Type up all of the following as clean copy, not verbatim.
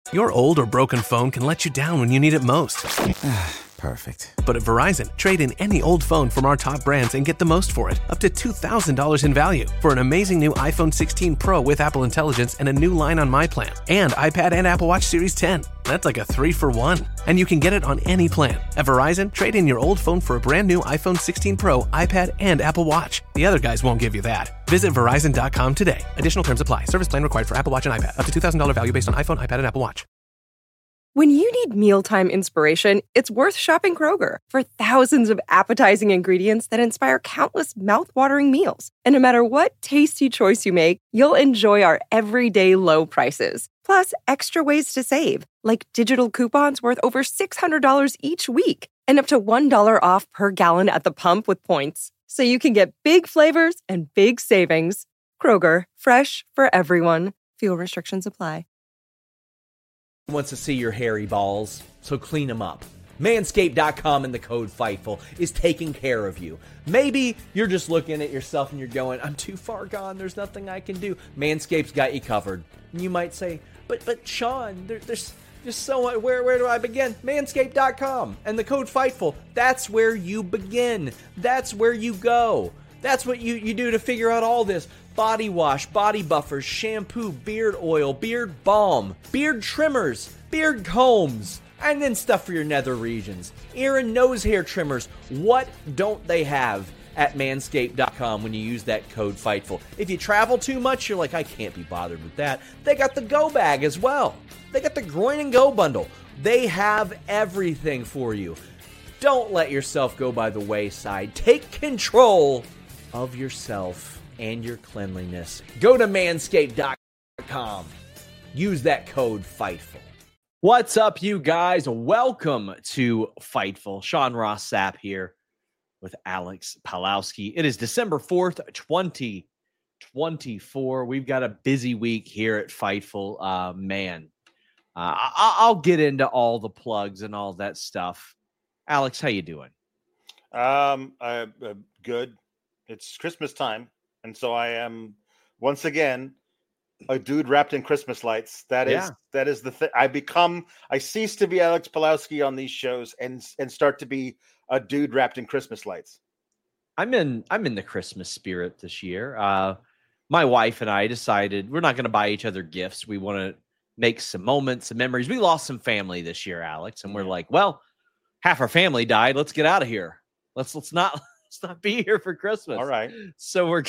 Your old or broken phone can let you down when you need it most. Perfect. But at Verizon, trade in any old phone from our top brands and get the most for it, up to $2,000 in value, for an amazing new iPhone 16 Pro with Apple Intelligence and a new line on My Plan, and iPad and Apple Watch Series 10. That's like a 3-for-1. And you can get it on any plan. At Verizon, trade in your old phone for a brand new iPhone 16 Pro, iPad, and Apple Watch. The other guys won't give you that. Visit Verizon.com today. Additional terms apply. Service plan required for Apple Watch and iPad. Up to $2,000 value based on iPhone, iPad, and Apple Watch. When you need mealtime inspiration, it's worth shopping Kroger for thousands of appetizing ingredients that inspire countless mouthwatering meals. And no matter what tasty choice you make, you'll enjoy our everyday low prices. Plus, extra ways to save, like digital coupons worth over $600 each week and up to $1 off per gallon at the pump with points. So you can get big flavors and big savings. Kroger, fresh for everyone. Fuel restrictions apply. Wants to see your hairy balls, so clean them up. Manscaped.com and the code FIGHTFUL is taking care of you. Maybe you're just looking at yourself and you're going, I'm too far gone, there's nothing I can do. Manscaped's got you covered. And you might say, but Sean, there's just so much, where do I begin? Manscaped.com and the code FIGHTFUL, that's where you begin. That's where you go. That's what you do to figure out all this. Body wash, body buffers, shampoo, beard oil, beard balm, beard trimmers, beard combs, and then stuff for your nether regions. Ear and nose hair trimmers. What don't they have at manscaped.com when you use that code FIGHTFUL? If you travel too much, you're like, I can't be bothered with that. They got the Go Bag as well. They got the Groin and Go bundle. They have everything for you. Don't let yourself go by the wayside. Take control of yourself and your cleanliness. Go to manscaped.com. Use that code FIGHTFUL. What's up, you guys? Welcome to Fightful. Sean Ross Sapp here with Alex Palowski. It is December 4th, 2024. We've got a busy week here at Fightful. I'll get into all the plugs and all that stuff. Alex, how you doing? Good. It's Christmas time. And so I am once again a dude wrapped in Christmas lights. That is the thing. I cease to be Alex Palowski on these shows and start to be a dude wrapped in Christmas lights. I'm in the Christmas spirit this year. My wife and I decided we're not going to buy each other gifts. We want to make some moments, some memories. We lost some family this year, Alex, and we're like, well, half our family died. Let's get out of here. Let's not be here for Christmas. All right. So we're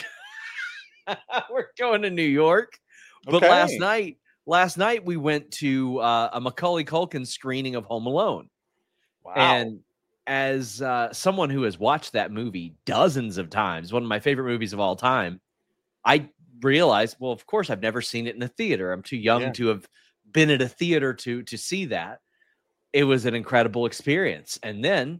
going to New York. But Okay. last night we went to a Macaulay Culkin screening of Home Alone. Wow. And as someone who has watched that movie dozens of times, one of my favorite movies of all time, I realized, well, of course, I've never seen it in a theater. I'm too young to have been at a theater to see that. It was an incredible experience. And then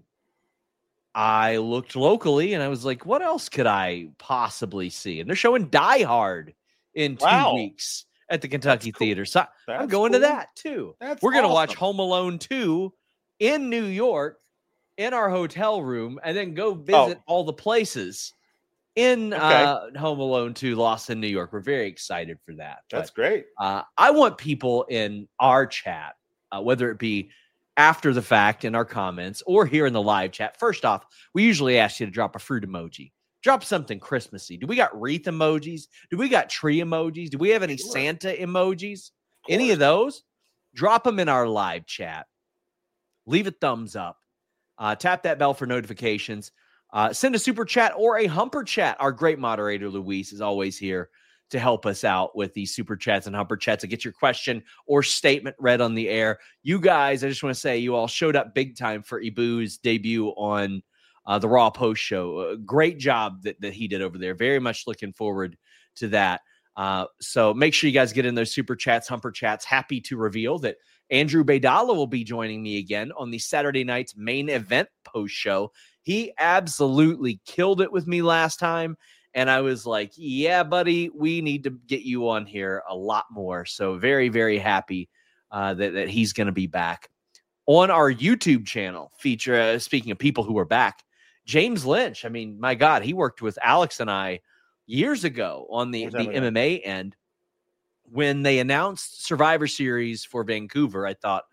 I looked locally and I was like, what else could I possibly see? And they're showing Die Hard in 2 weeks at the Kentucky Theater. So I'm going to that too. We're going to watch Home Alone 2 in New York in our hotel room and then go visit all the places in Home Alone 2 Lost in New York. We're very excited for that. That's great. I want people in our chat, whether it be after the fact in our comments or here in the live chat. First off, we usually ask you to drop a fruit emoji. Drop something Christmassy. Do we got wreath emojis? Do we got tree emojis? Do we have any Santa emojis? Any of those? Drop them in our live chat. Leave a thumbs up. Tap that bell for notifications. Send a super chat or a humper chat. Our great moderator, Luis, is always here to help us out with these super chats and humper chats to get your question or statement read on the air. You guys, I just want to say you all showed up big time for Ibu's debut on the Raw Post Show. Great job that he did over there. Very much looking forward to that. So make sure you guys get in those super chats, humper chats. Happy to reveal that Andrew Baydala will be joining me again on the Saturday night's main event post show. He absolutely killed it with me last time. And I was like, yeah, buddy, we need to get you on here a lot more. So very, very happy that he's going to be back. On our YouTube channel, speaking of people who are back, James Lynch. I mean, my God, he worked with Alex and I years ago on the MMA end. when they announced Survivor Series for Vancouver, I thought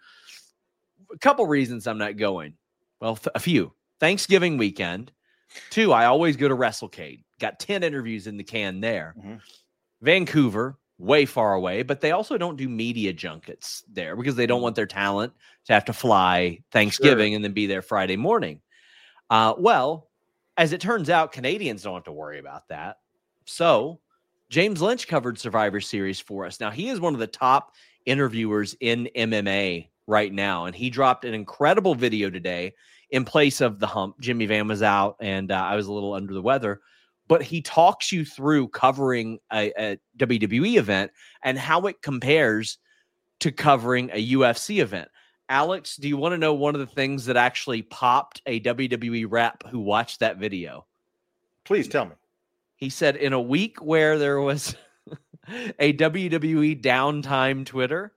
a couple reasons I'm not going. Well, a few. Thanksgiving weekend. 2, I always go to WrestleCade. Got 10 interviews in the can there. Mm-hmm. Vancouver, way far away, but they also don't do media junkets there because they don't want their talent to have to fly Thanksgiving and then be there Friday morning. Well, as it turns out, Canadians don't have to worry about that. So James Lynch covered Survivor Series for us. Now, he is one of the top interviewers in MMA right now, and he dropped an incredible video today in place of the hump. Jimmy Van was out, and I was a little under the weather. But he talks you through covering a WWE event and how it compares to covering a UFC event. Alex, do you want to know one of the things that actually popped a WWE rep who watched that video? Please tell me. He said in a week where there was a WWE downtime Twitter,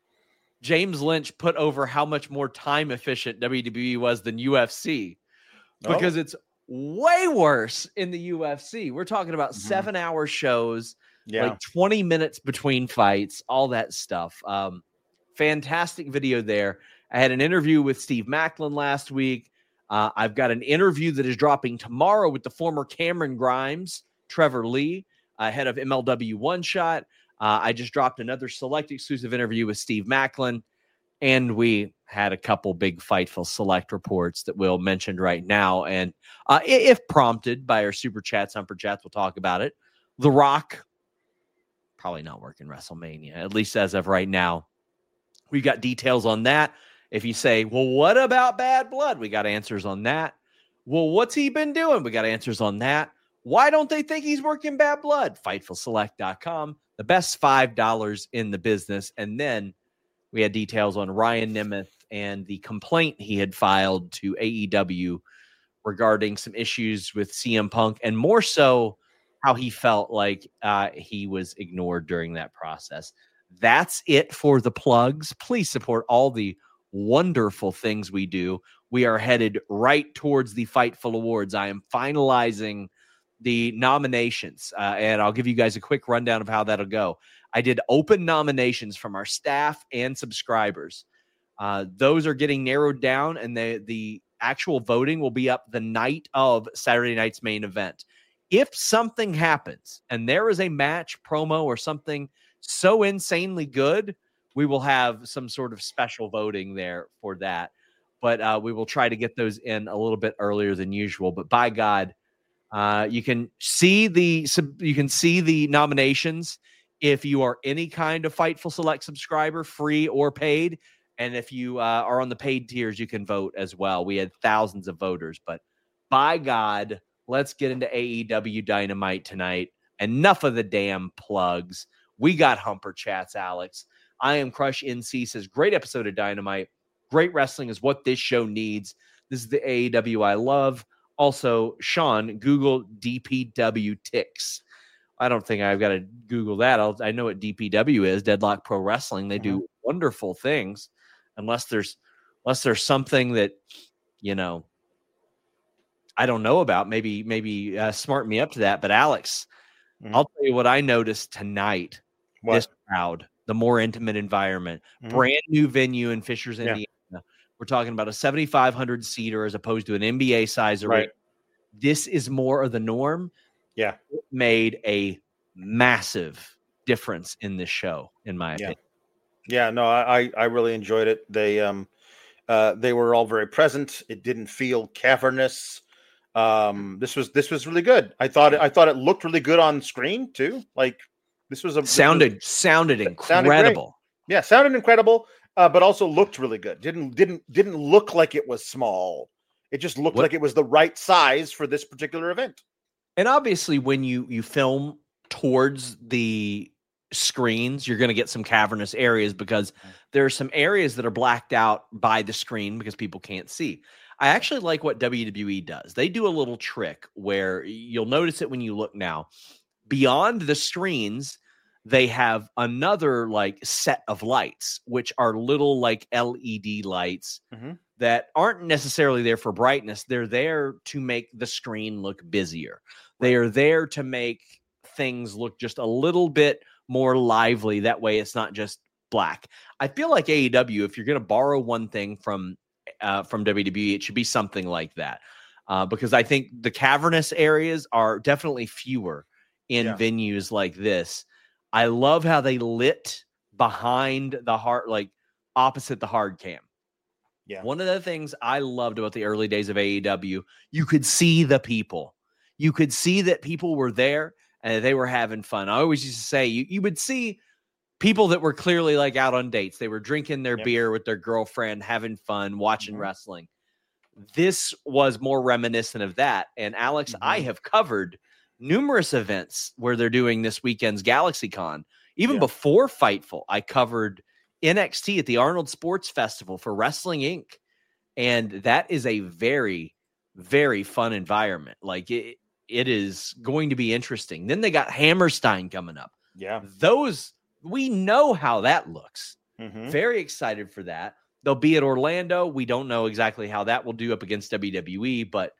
James Lynch put over how much more time efficient WWE was than UFC because it's way worse in the UFC. We're talking about 7-hour shows, like 20 minutes between fights, all that stuff. Fantastic video there. I had an interview with Steve Macklin last week. I've got an interview that is dropping tomorrow with the former Cameron Grimes, Trevor Lee, head of MLW One Shot. I just dropped another select exclusive interview with Steve Macklin. And we had a couple big Fightful Select reports that we'll mention right now. And if prompted by our Super Chats, Humper Chats, we'll talk about it. The Rock, probably not working WrestleMania, at least as of right now. We've got details on that. If you say, well, what about Bad Blood? We got answers on that. Well, what's he been doing? We got answers on that. Why don't they think he's working Bad Blood? FightfulSelect.com, the best $5 in the business. And then we had details on Ryan Nemeth and the complaint he had filed to AEW regarding some issues with CM Punk, and more so how he felt like he was ignored during that process. That's it for the plugs. Please support all the wonderful things we do. We are headed right towards the Fightful Awards. I am finalizing the nominations, and I'll give you guys a quick rundown of how that'll go. I did open nominations from our staff and subscribers. Those are getting narrowed down, and the actual voting will be up the night of Saturday night's main event. If something happens and there is a match, promo, or something so insanely good, we will have some sort of special voting there for that. But we will try to get those in a little bit earlier than usual. But by God, you can see the nominations if you are any kind of Fightful Select subscriber, free or paid. And if you are on the paid tiers, you can vote as well. We had thousands of voters. But by God, let's get into AEW Dynamite tonight. Enough of the damn plugs. We got Humper Chats, Alex. I Am Crush NC says, great episode of Dynamite. Great wrestling is what this show needs. This is the AEW I love. Also, Sean, Google DPW ticks. I don't think I've got to Google that. I know what DPW is, Deadlock Pro Wrestling. They do wonderful things, unless there's something that, I don't know about. Maybe smart me up to that. But Alex, I'll tell you what I noticed tonight. What? This crowd, the more intimate environment, brand new venue in Fishers, Indiana. We're talking about a 7,500 seater as opposed to an NBA size arena. Right. This is more of the norm. Yeah. It made a massive difference in this show, in my opinion. Yeah, no, I really enjoyed it. They were all very present. It didn't feel cavernous. This was really good. I thought it looked really good on screen too. Like this was sounded incredible. Sounded incredible, but also looked really good. Didn't look like it was small. It just looked like it was the right size for this particular event. And obviously, when you film towards the screens, you're going to get some cavernous areas because there are some areas that are blacked out by the screen because people can't see. I actually like what WWE does. They do a little trick where you'll notice it when you look now. Beyond the screens, they have another set of lights, which are little LED lights that aren't necessarily there for brightness. They're there to make the screen look busier. They are there to make things look just a little bit more lively. That way it's not just black. I feel like AEW, if you're going to borrow one thing from WWE, it should be something like that. Because I think the cavernous areas are definitely fewer in venues like this. I love how they lit behind the hard, like opposite the hard cam. Yeah. One of the things I loved about the early days of AEW, you could see the people. You could see that people were there and they were having fun. I always used to say you would see people that were clearly like out on dates. They were drinking their beer with their girlfriend, having fun, watching wrestling. This was more reminiscent of that. And Alex, I have covered numerous events where they're doing this weekend's GalaxyCon. Even before Fightful, I covered NXT at the Arnold Sports Festival for Wrestling Inc. And that is a very, very fun environment. Like it is going to be interesting. Then they got Hammerstein coming up. Yeah. Those, we know how that looks. Very excited for that. They'll be at Orlando. We don't know exactly how that will do up against WWE, but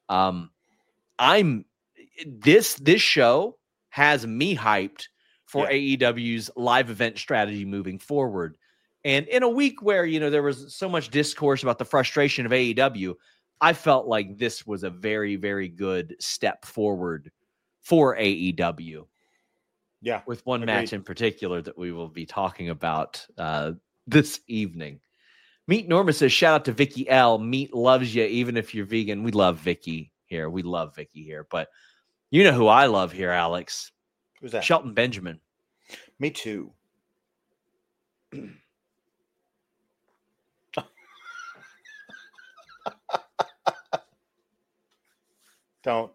this show has me hyped for AEW's live event strategy moving forward. And in a week where, there was so much discourse about the frustration of AEW, I felt like this was a very, very good step forward for AEW. Yeah. With one match in particular that we will be talking about this evening. Meat Norma says, shout out to Vicky L. Meat loves you, even if you're vegan. We love Vicky here. But you know who I love here, Alex? Who's that? Shelton Benjamin. Me too. Don't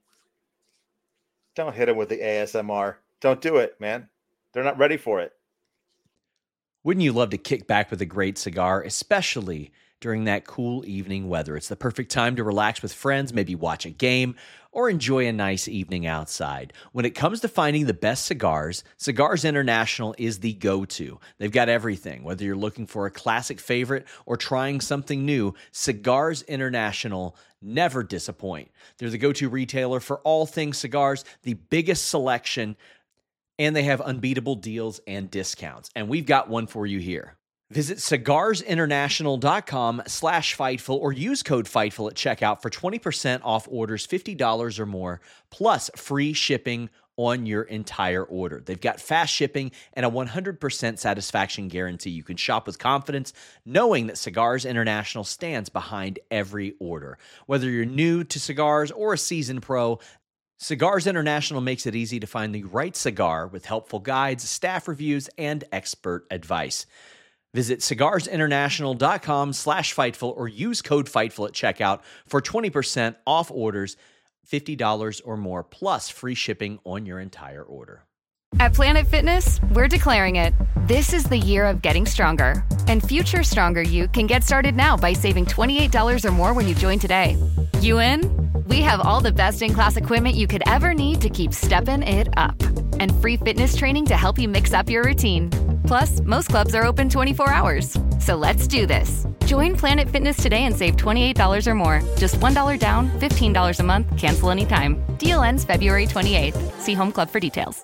hit him with the ASMR. Don't do it, man. They're not ready for it. Wouldn't you love to kick back with a great cigar, especially during that cool evening weather? It's the perfect time to relax with friends, maybe watch a game, or enjoy a nice evening outside. When it comes to finding the best cigars, Cigars International is the go-to. They've got everything. Whether you're looking for a classic favorite or trying something new, Cigars International never disappoint. They're the go-to retailer for all things cigars, the biggest selection, and they have unbeatable deals and discounts. And we've got one for you here. Visit cigarsinternational.com/Fightful or use code Fightful at checkout for 20% off orders $50 or more, plus free shipping on your entire order. They've got fast shipping and a 100% satisfaction guarantee. You can shop with confidence, knowing that Cigars International stands behind every order. Whether you're new to cigars or a seasoned pro, Cigars International makes it easy to find the right cigar with helpful guides, staff reviews, and expert advice. Visit cigarsinternational.com/Fightful or use code Fightful at checkout for 20% off orders, $50 or more, plus free shipping on your entire order. At Planet Fitness, we're declaring it. This is the year of getting stronger. And future stronger you can get started now by saving $28 or more when you join today. You in? We have all the best-in-class equipment you could ever need to keep stepping it up. And free fitness training to help you mix up your routine. Plus, most clubs are open 24 hours. So let's do this. Join Planet Fitness today and save $28 or more. Just $1 down, $15 a month, cancel anytime. Deal ends February 28th. See Home Club for details.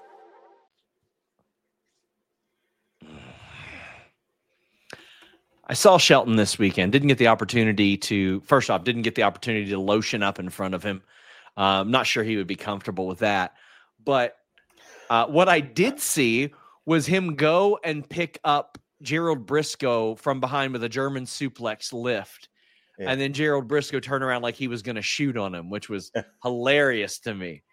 I saw Shelton this weekend. Didn't get the opportunity to lotion up in front of him. I'm not sure he would be comfortable with that. But what I did see was him go and pick up Gerald Briscoe from behind with a German suplex lift. Yeah. And then Gerald Briscoe turned around like he was going to shoot on him, which was hilarious to me.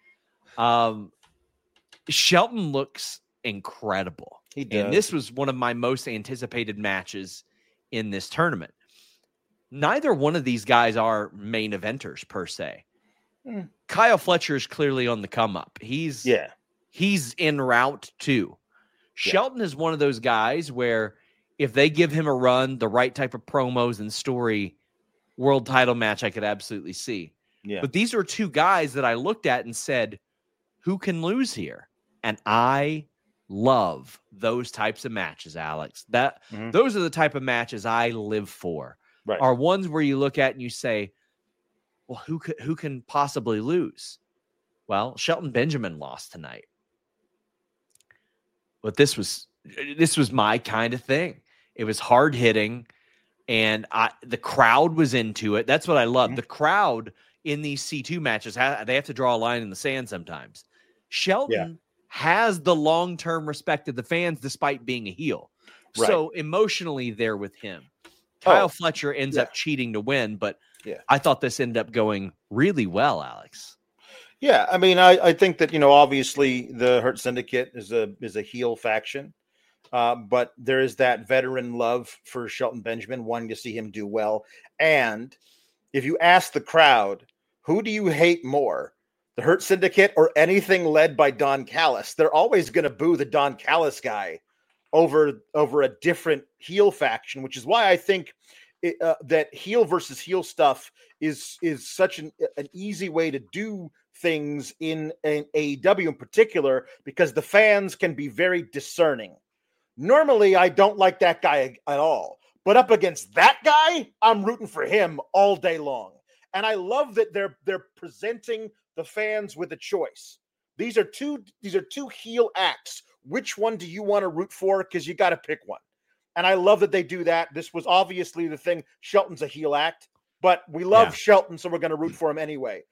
Shelton looks incredible. He does. And this was one of my most anticipated matches in this tournament. Neither one of these guys are main eventers per se. Kyle Fletcher is clearly on the come up. He's en route too. Shelton is one of those guys where if they give him a run, the right type of promos and story, world title match I could absolutely see. Yeah. But these are two guys that I looked at and said, who can lose here? And I love those types of matches, Alex. Those are the type of matches I live for. Right. Are ones where you look at and you say, well, who can possibly lose? Well, Shelton Benjamin lost tonight. but this was my kind of thing. It was hard hitting, and the crowd was into it. That's what I love. The crowd in these C2 matches, they have to draw a line in the sand sometimes. Shelton has the long-term respect of the fans despite being a heel. Right. So emotionally they're with him. Kyle Fletcher ends up cheating to win, but I thought this ended up going really well, Alex. Yeah, I mean, I think that, obviously the Hurt Syndicate is a heel faction, but there is that veteran love for Shelton Benjamin, wanting to see him do well. And if you ask the crowd, who do you hate more, the Hurt Syndicate or anything led by Don Callis? They're always going to boo the Don Callis guy over a different heel faction, which is why I think that heel versus heel stuff is such an easy way to do things in AEW in particular, because the fans can be very discerning. Normally, I don't like that guy at all, but up against that guy, I'm rooting for him all day long. And I love that they're presenting the fans with a choice. These are two heel acts. Which one do you want to root for? Because you got to pick one. And I love that they do that. This was obviously the thing. Shelton's a heel act, but we love Shelton, so we're going to root for him anyway.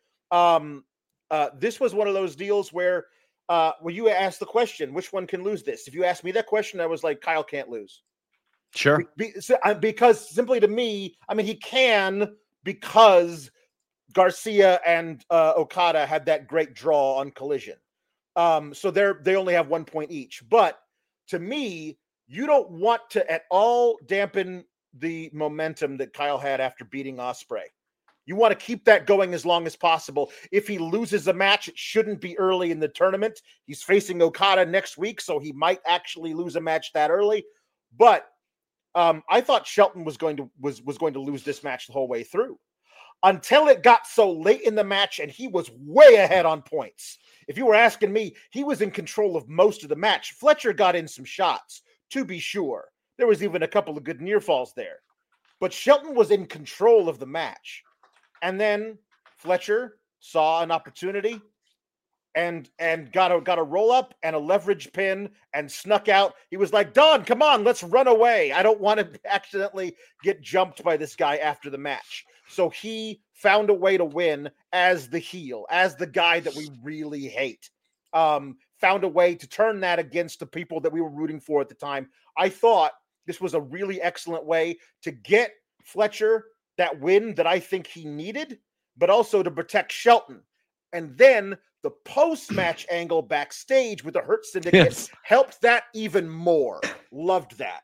This was one of those deals where you asked the question, which one can lose this? If you asked me that question, I was like, Kyle can't lose. Sure. Because simply to me, I mean, he can, because Garcia and Okada had that great draw on Collision. So they only have 1 point each. But to me, you don't want to at all dampen the momentum that Kyle had after beating Ospreay. You want to keep that going as long as possible. If he loses a match, it shouldn't be early in the tournament. He's facing Okada next week, so he might actually lose a match that early. But I thought Shelton was going to lose this match the whole way through, until it got so late in the match and he was way ahead on points. If you were asking me, he was in control of most of the match. Fletcher got in some shots, to be sure. There was even a couple of good near falls there. But Shelton was in control of the match. And then Fletcher saw an opportunity and got a roll up and a leverage pin and snuck out. He was like, Don, come on, let's run away. I don't want to accidentally get jumped by this guy after the match. So he found a way to win as the heel, as the guy that we really hate. Found a way to turn that against the people that we were rooting for at the time. I thought this was a really excellent way to get Fletcher that win that I think he needed, but also to protect Shelton. And then the post-match angle backstage with the Hurt Syndicate helped that even more. Loved that.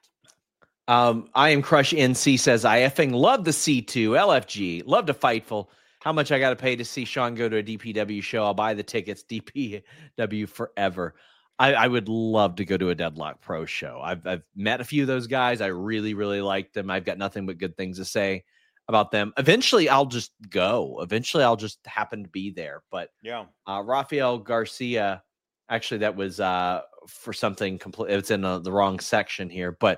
I Am Crush NC says, I effing love the C2, LFG, love to Fightful. How much I got to pay to see Sean go to a DPW show? I'll buy the tickets. DPW forever. I would love to go to a Deadlock Pro show. I've met a few of those guys. I really, really like them. I've got nothing but good things to say about them. Eventually, I'll just go. Eventually, I'll just happen to be there. But Rafael Garcia, actually, that was for something complete. It's in the wrong section here. But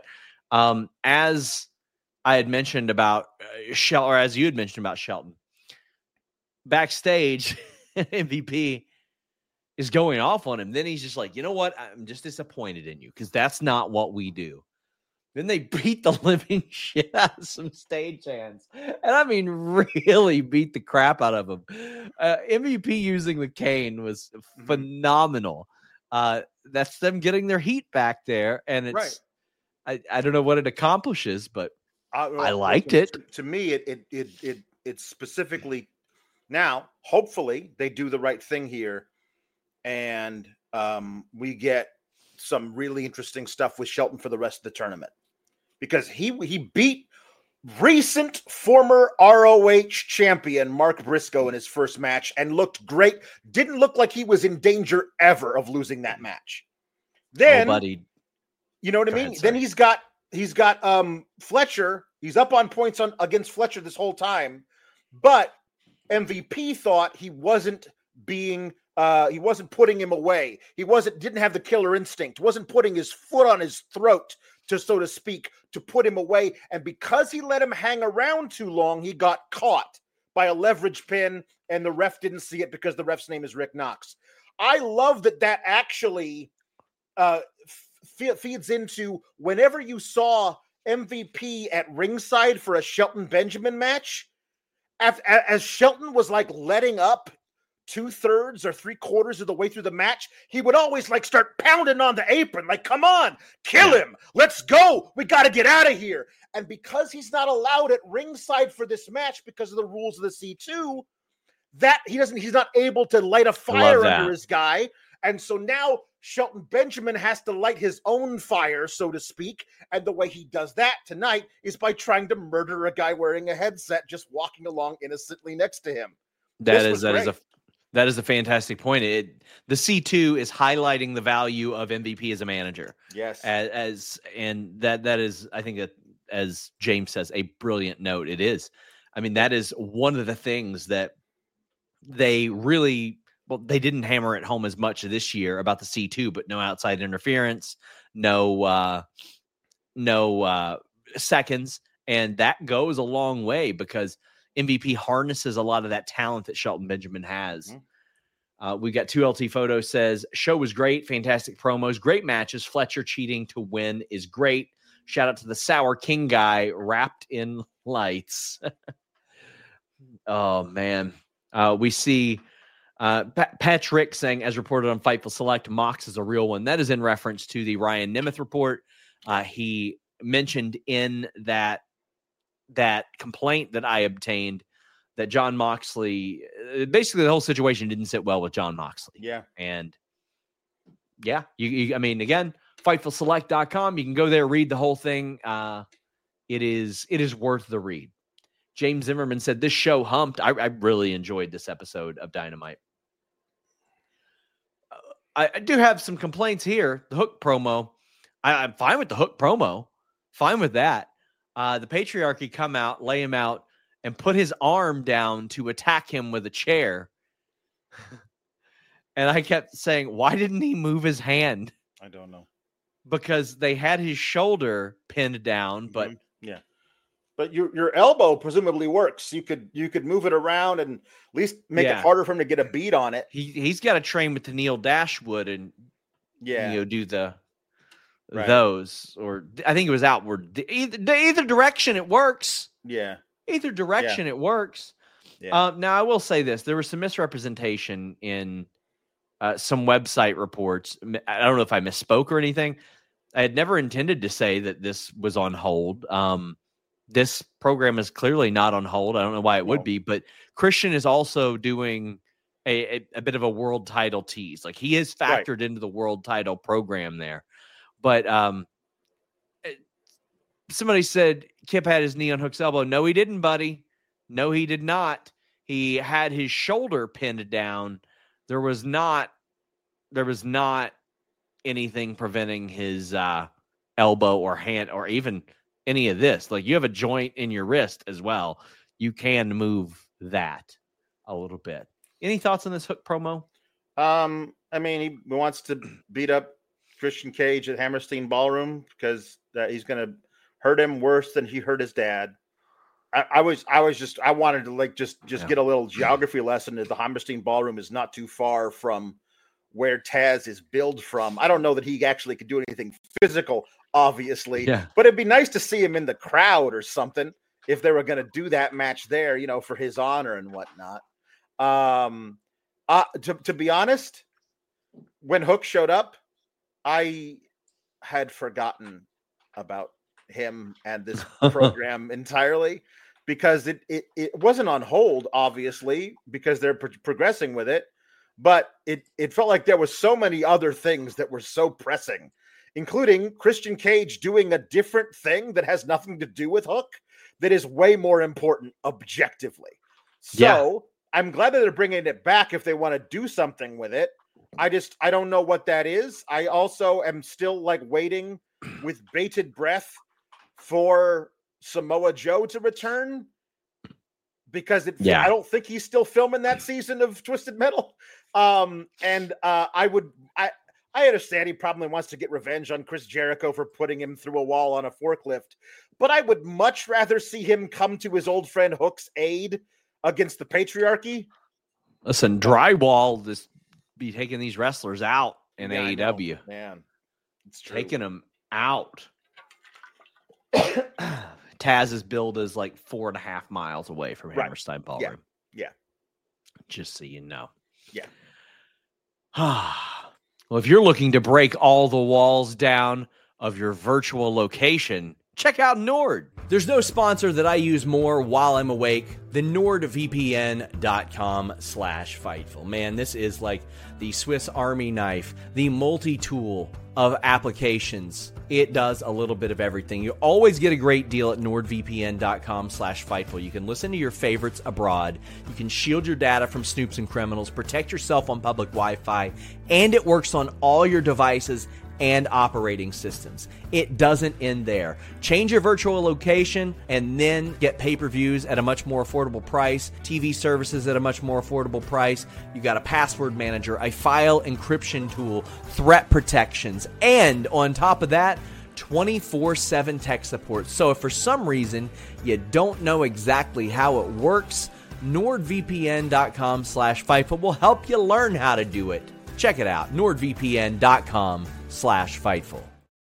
as I had mentioned about Shelton, or as you had mentioned about Shelton, backstage, MVP is going off on him. Then he's just like, you know what? I'm just disappointed in you because that's not what we do. Then they beat the living shit out of some stagehands. And I mean, really beat the crap out of him. MVP using the cane was phenomenal. That's them getting their heat back there. And it's, I don't know what it accomplishes, but I liked it. To me, it specifically, now, hopefully they do the right thing here. And we get some really interesting stuff with Shelton for the rest of the tournament, because he beat recent former ROH champion Mark Briscoe in his first match and looked great. Didn't look like he was in danger ever of losing that match. Then, you know what I mean? Then he's got Fletcher. He's up on points against Fletcher this whole time, but MVP thought he wasn't being. He wasn't putting him away. He didn't have the killer instinct. Wasn't putting his foot on his throat, so to speak, to put him away. And because he let him hang around too long, he got caught by a leverage pin, and the ref didn't see it because the ref's name is Rick Knox. I love that actually feeds into whenever you saw MVP at ringside for a Shelton Benjamin match, as Shelton was like letting up 2/3 or 3/4 of the way through the match, he would always like start pounding on the apron, like, come on, kill him. Let's go. We got to get out of here. And because he's not allowed at ringside for this match because of the rules of the C2, that he's not able to light a fire under his guy. And so now Shelton Benjamin has to light his own fire, so to speak. And the way he does that tonight is by trying to murder a guy wearing a headset, just walking along innocently next to him. That is a fantastic point. The C2 is highlighting the value of MVP as a manager. Yes. And that is, I think, as James says, a brilliant note. It is. I mean, that is one of the things that they really, they didn't hammer it home as much this year about the C2, but no outside interference, no seconds. And that goes a long way because MVP harnesses a lot of that talent that Shelton Benjamin has. We got 2LT Photo says, show was great. Fantastic promos, great matches. Fletcher cheating to win is great. Shout out to the Sour King guy wrapped in lights. Oh, man. We see Patrick saying, as reported on Fightful Select, Mox is a real one. That is in reference to the Ryan Nemeth report. He mentioned in that complaint that I obtained that John Moxley, basically the whole situation didn't sit well with John Moxley. Yeah. And yeah, I mean, again, FightfulSelect.com. You can go there, read the whole thing. It is worth the read. James Zimmerman said, this show humped. I really enjoyed this episode of Dynamite. I do have some complaints here. The Hook promo. I'm fine with the Hook promo. Fine with that. The Patriarchy come out, lay him out, and put his arm down to attack him with a chair. And I kept saying, why didn't he move his hand? I don't know. Because they had his shoulder pinned down, but yeah. But your elbow presumably works. You could move it around and at least make it harder for him to get a beat on it. He's got to train with the Neil Dashwood and do the those, or I think it was outward. Either direction it works. Yeah. Either direction it works. Yeah. Now I will say this: there was some misrepresentation in some website reports. I don't know if I misspoke or anything. I had never intended to say that this was on hold. This program is clearly not on hold. I don't know why it would be, but Christian is also doing a bit of a world title tease. Like he is factored into the world title program there. But somebody said Kip had his knee on Hook's elbow. No, he didn't, buddy. No, he did not. He had his shoulder pinned down. There was not anything preventing his elbow or hand or even any of this. Like you have a joint in your wrist as well. You can move that a little bit. Any thoughts on this Hook promo? I mean, he wants to beat up Christian Cage at Hammerstein Ballroom because he's going to hurt him worse than he hurt his dad. I wanted to get a little geography lesson that the Hammerstein Ballroom is not too far from where Taz is billed from. I don't know that he actually could do anything physical, obviously, but it'd be nice to see him in the crowd or something if they were going to do that match there, for his honor and whatnot. To be honest, when Hook showed up, I had forgotten about him and this program entirely because it wasn't on hold, obviously, because they're progressing with it. But it felt like there was so many other things that were so pressing, including Christian Cage doing a different thing that has nothing to do with Hook that is way more important objectively. So I'm glad that they're bringing it back if they want to do something with it. I don't know what that is. I also am still waiting with bated breath for Samoa Joe to return because I don't think he's still filming that season of Twisted Metal. I understand he probably wants to get revenge on Chris Jericho for putting him through a wall on a forklift, but I would much rather see him come to his old friend Hook's aid against the Patriarchy. Listen, Drywall be taking these wrestlers out in AEW. Man. It's true. Taking him out. Taz's build is like 4.5 miles away from Hammerstein Ballroom. Yeah. Just so you know. Yeah. Well, if you're looking to break all the walls down of your virtual location, check out Nord. There's no sponsor that I use more while I'm awake than NordVPN.com/Fightful. Man, this is like the Swiss Army knife, the multi-tool of applications. It does a little bit of everything. You always get a great deal at NordVPN.com/Fightful. You can listen to your favorites abroad. You can shield your data from snoops and criminals, protect yourself on public Wi-Fi, and it works on all your devices and operating systems. It doesn't end there. Change your virtual location and then get pay-per-views at a much more affordable price, TV services at a much more affordable price. You got a password manager, a file encryption tool, threat protections, and on top of that, 24/7 tech support. So if for some reason you don't know exactly how it works, NordVPN.com/Fightful will help you learn how to do it. Check it out, NordVPN.com/Fightful.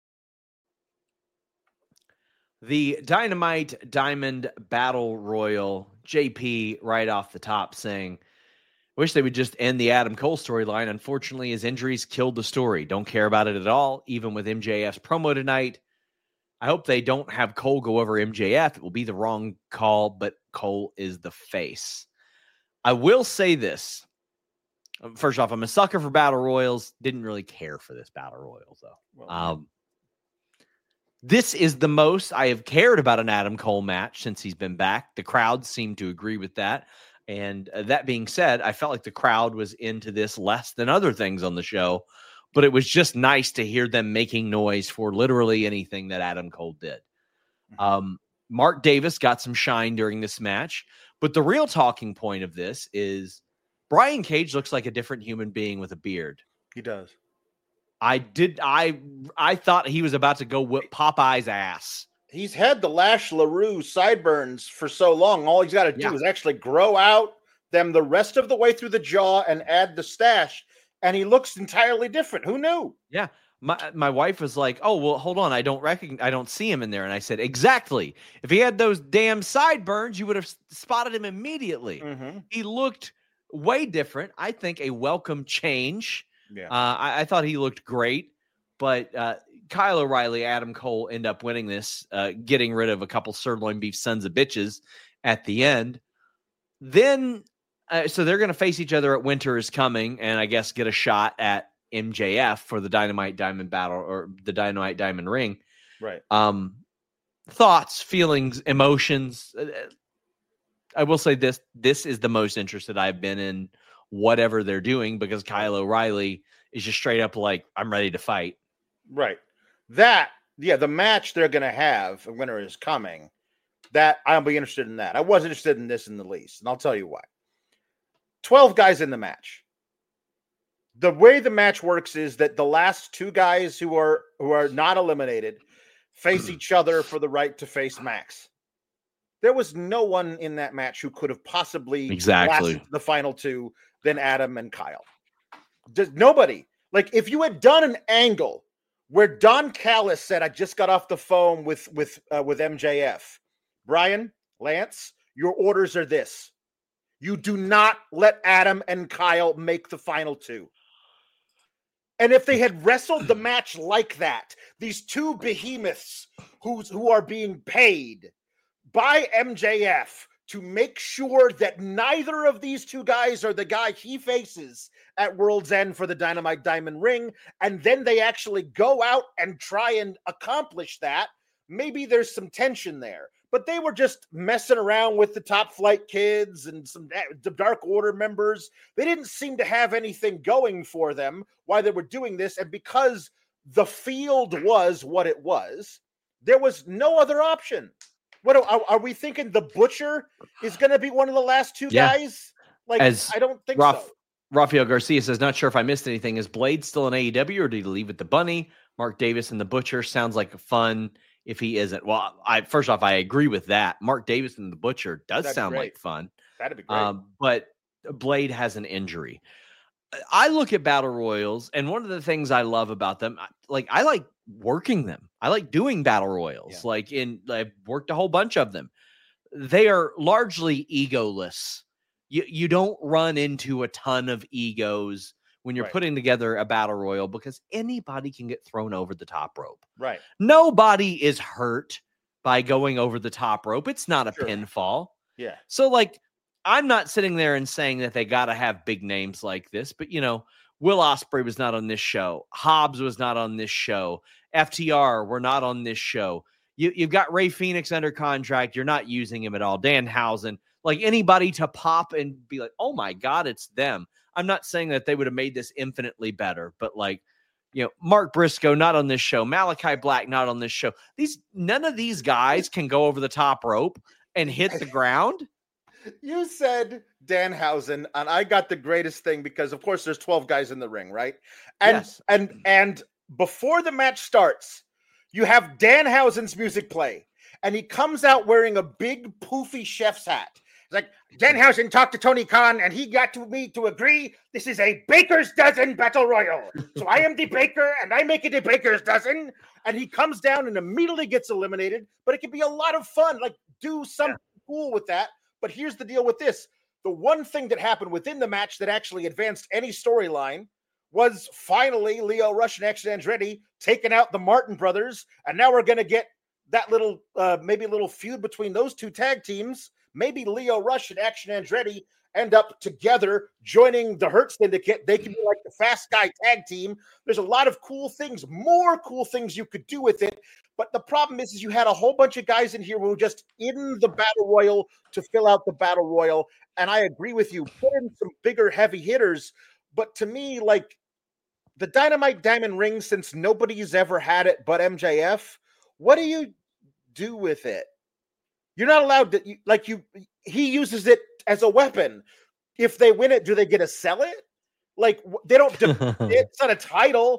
The Dynamite Diamond Battle Royal, JP right off the top saying, wish they would just end the Adam Cole storyline. Unfortunately, his injuries killed the story. Don't care about it at all, even with MJF's promo tonight. I hope they don't have Cole go over MJF. It will be the wrong call, but Cole is the face. I will say this. First off, I'm a sucker for battle royals. Didn't really care for this battle royal, though. This is the most I have cared about an Adam Cole match since he's been back. The crowd seemed to agree with that. And that being said, I felt like the crowd was into this less than other things on the show. But it was just nice to hear them making noise for literally anything that Adam Cole did. Mark Davis got some shine during this match. But the real talking point of this is Brian Cage looks like a different human being with a beard. He does. I thought he was about to go whip Popeye's ass. He's had the Lash LaRue sideburns for so long. All he's got to do is actually grow out them the rest of the way through the jaw and add the stash, and he looks entirely different. Who knew? Yeah. My wife was like, "Oh, well, hold on. I don't see him in there." And I said, "Exactly. If he had those damn sideburns, you would have spotted him immediately." Mm-hmm. He looked way different. I think a welcome change. Yeah. I thought he looked great, but Kyle O'Reilly, Adam Cole end up winning this, getting rid of a couple sirloin beef sons of bitches at the end. Then, so they're going to face each other at Winter is Coming, and I guess get a shot at MJF for the Dynamite Diamond Battle or the Dynamite Diamond Ring. Right. Thoughts, feelings, emotions. I will say this is the most interested I've been in whatever they're doing, because Kyle O'Reilly is just straight up like, I'm ready to fight. Right. The match they're going to have, Winter is Coming, that I'll be interested in that. I wasn't interested in this in the least, and I'll tell you why. 12 guys in the match. The way the match works is that the last two guys who are not eliminated face each other for the right to face Max. There was no one in that match who could have possibly lasted the final two than Adam and Kyle. Just nobody. Like, if you had done an angle where Don Callis said, I just got off the phone with MJF. Brian, Lance, your orders are this. You do not let Adam and Kyle make the final two. And if they had wrestled the match like that, these two behemoths who are being paid by MJF to make sure that neither of these two guys are the guy he faces at World's End for the Dynamite Diamond Ring, and then they actually go out and try and accomplish that, maybe there's some tension there. But they were just messing around with the Top Flight kids and some Dark Order members. They didn't seem to have anything going for them while they were doing this, and because the field was what it was, there was no other option. What are we thinking? The Butcher is going to be one of the last two guys? Like, I don't think so. Rafael Garcia says, not sure if I missed anything. Is Blade still in AEW, or did he leave with the Bunny? Mark Davis and the Butcher sounds like fun if he isn't. Well, first off, I agree with that. Mark Davis and the Butcher does sound like fun. That'd be great. But Blade has an injury. I look at battle royals, and one of the things I love about them, I like working them. I like doing battle royals. Yeah. I've worked a whole bunch of them. They are largely egoless. You don't run into a ton of egos when you're putting together a battle royal, because anybody can get thrown over the top rope. Right. Nobody is hurt by going over the top rope. It's not a pinfall. Yeah. So I'm not sitting there and saying that they got to have big names like this, but Will Ospreay was not on this show. Hobbs was not on this show. FTR were not on this show. You've got Ray Phoenix under contract. You're not using him at all. Danhausen, anybody to pop and be like, oh my God, it's them. I'm not saying that they would have made this infinitely better, but Mark Briscoe, not on this show. Malachi Black, not on this show. None of these guys can go over the top rope and hit the ground. You said Danhausen, and I got the greatest thing because, of course, there's 12 guys in the ring, right? And yes. and before the match starts, you have Danhausen's music play, and he comes out wearing a big poofy chef's hat. It's like, Danhausen talked to Tony Khan, and he got me to agree this is a baker's dozen battle royal. So I am the baker, and I make it a baker's dozen. And he comes down and immediately gets eliminated. But it can be a lot of fun. Do something cool with that. But here's the deal with this. The one thing that happened within the match that actually advanced any storyline was finally Lio Rush and Action Andretti taking out the Martin brothers. And now we're going to get that little, maybe a little feud between those two tag teams. Maybe Lio Rush and Action Andretti end up together joining the Hurt Syndicate. They can be like the Fast Guy tag team. There's a lot of cool things, more cool things you could do with it. But the problem is you had a whole bunch of guys in here who were just in the battle royal to fill out the battle royal. And I agree with you. Put in some bigger heavy hitters. But to me, the Dynamite Diamond Ring, since nobody's ever had it but MJF, what do you do with it? You're not allowed to, he uses it as a weapon. If they win it, do they get to sell it? They don't, it's not a title.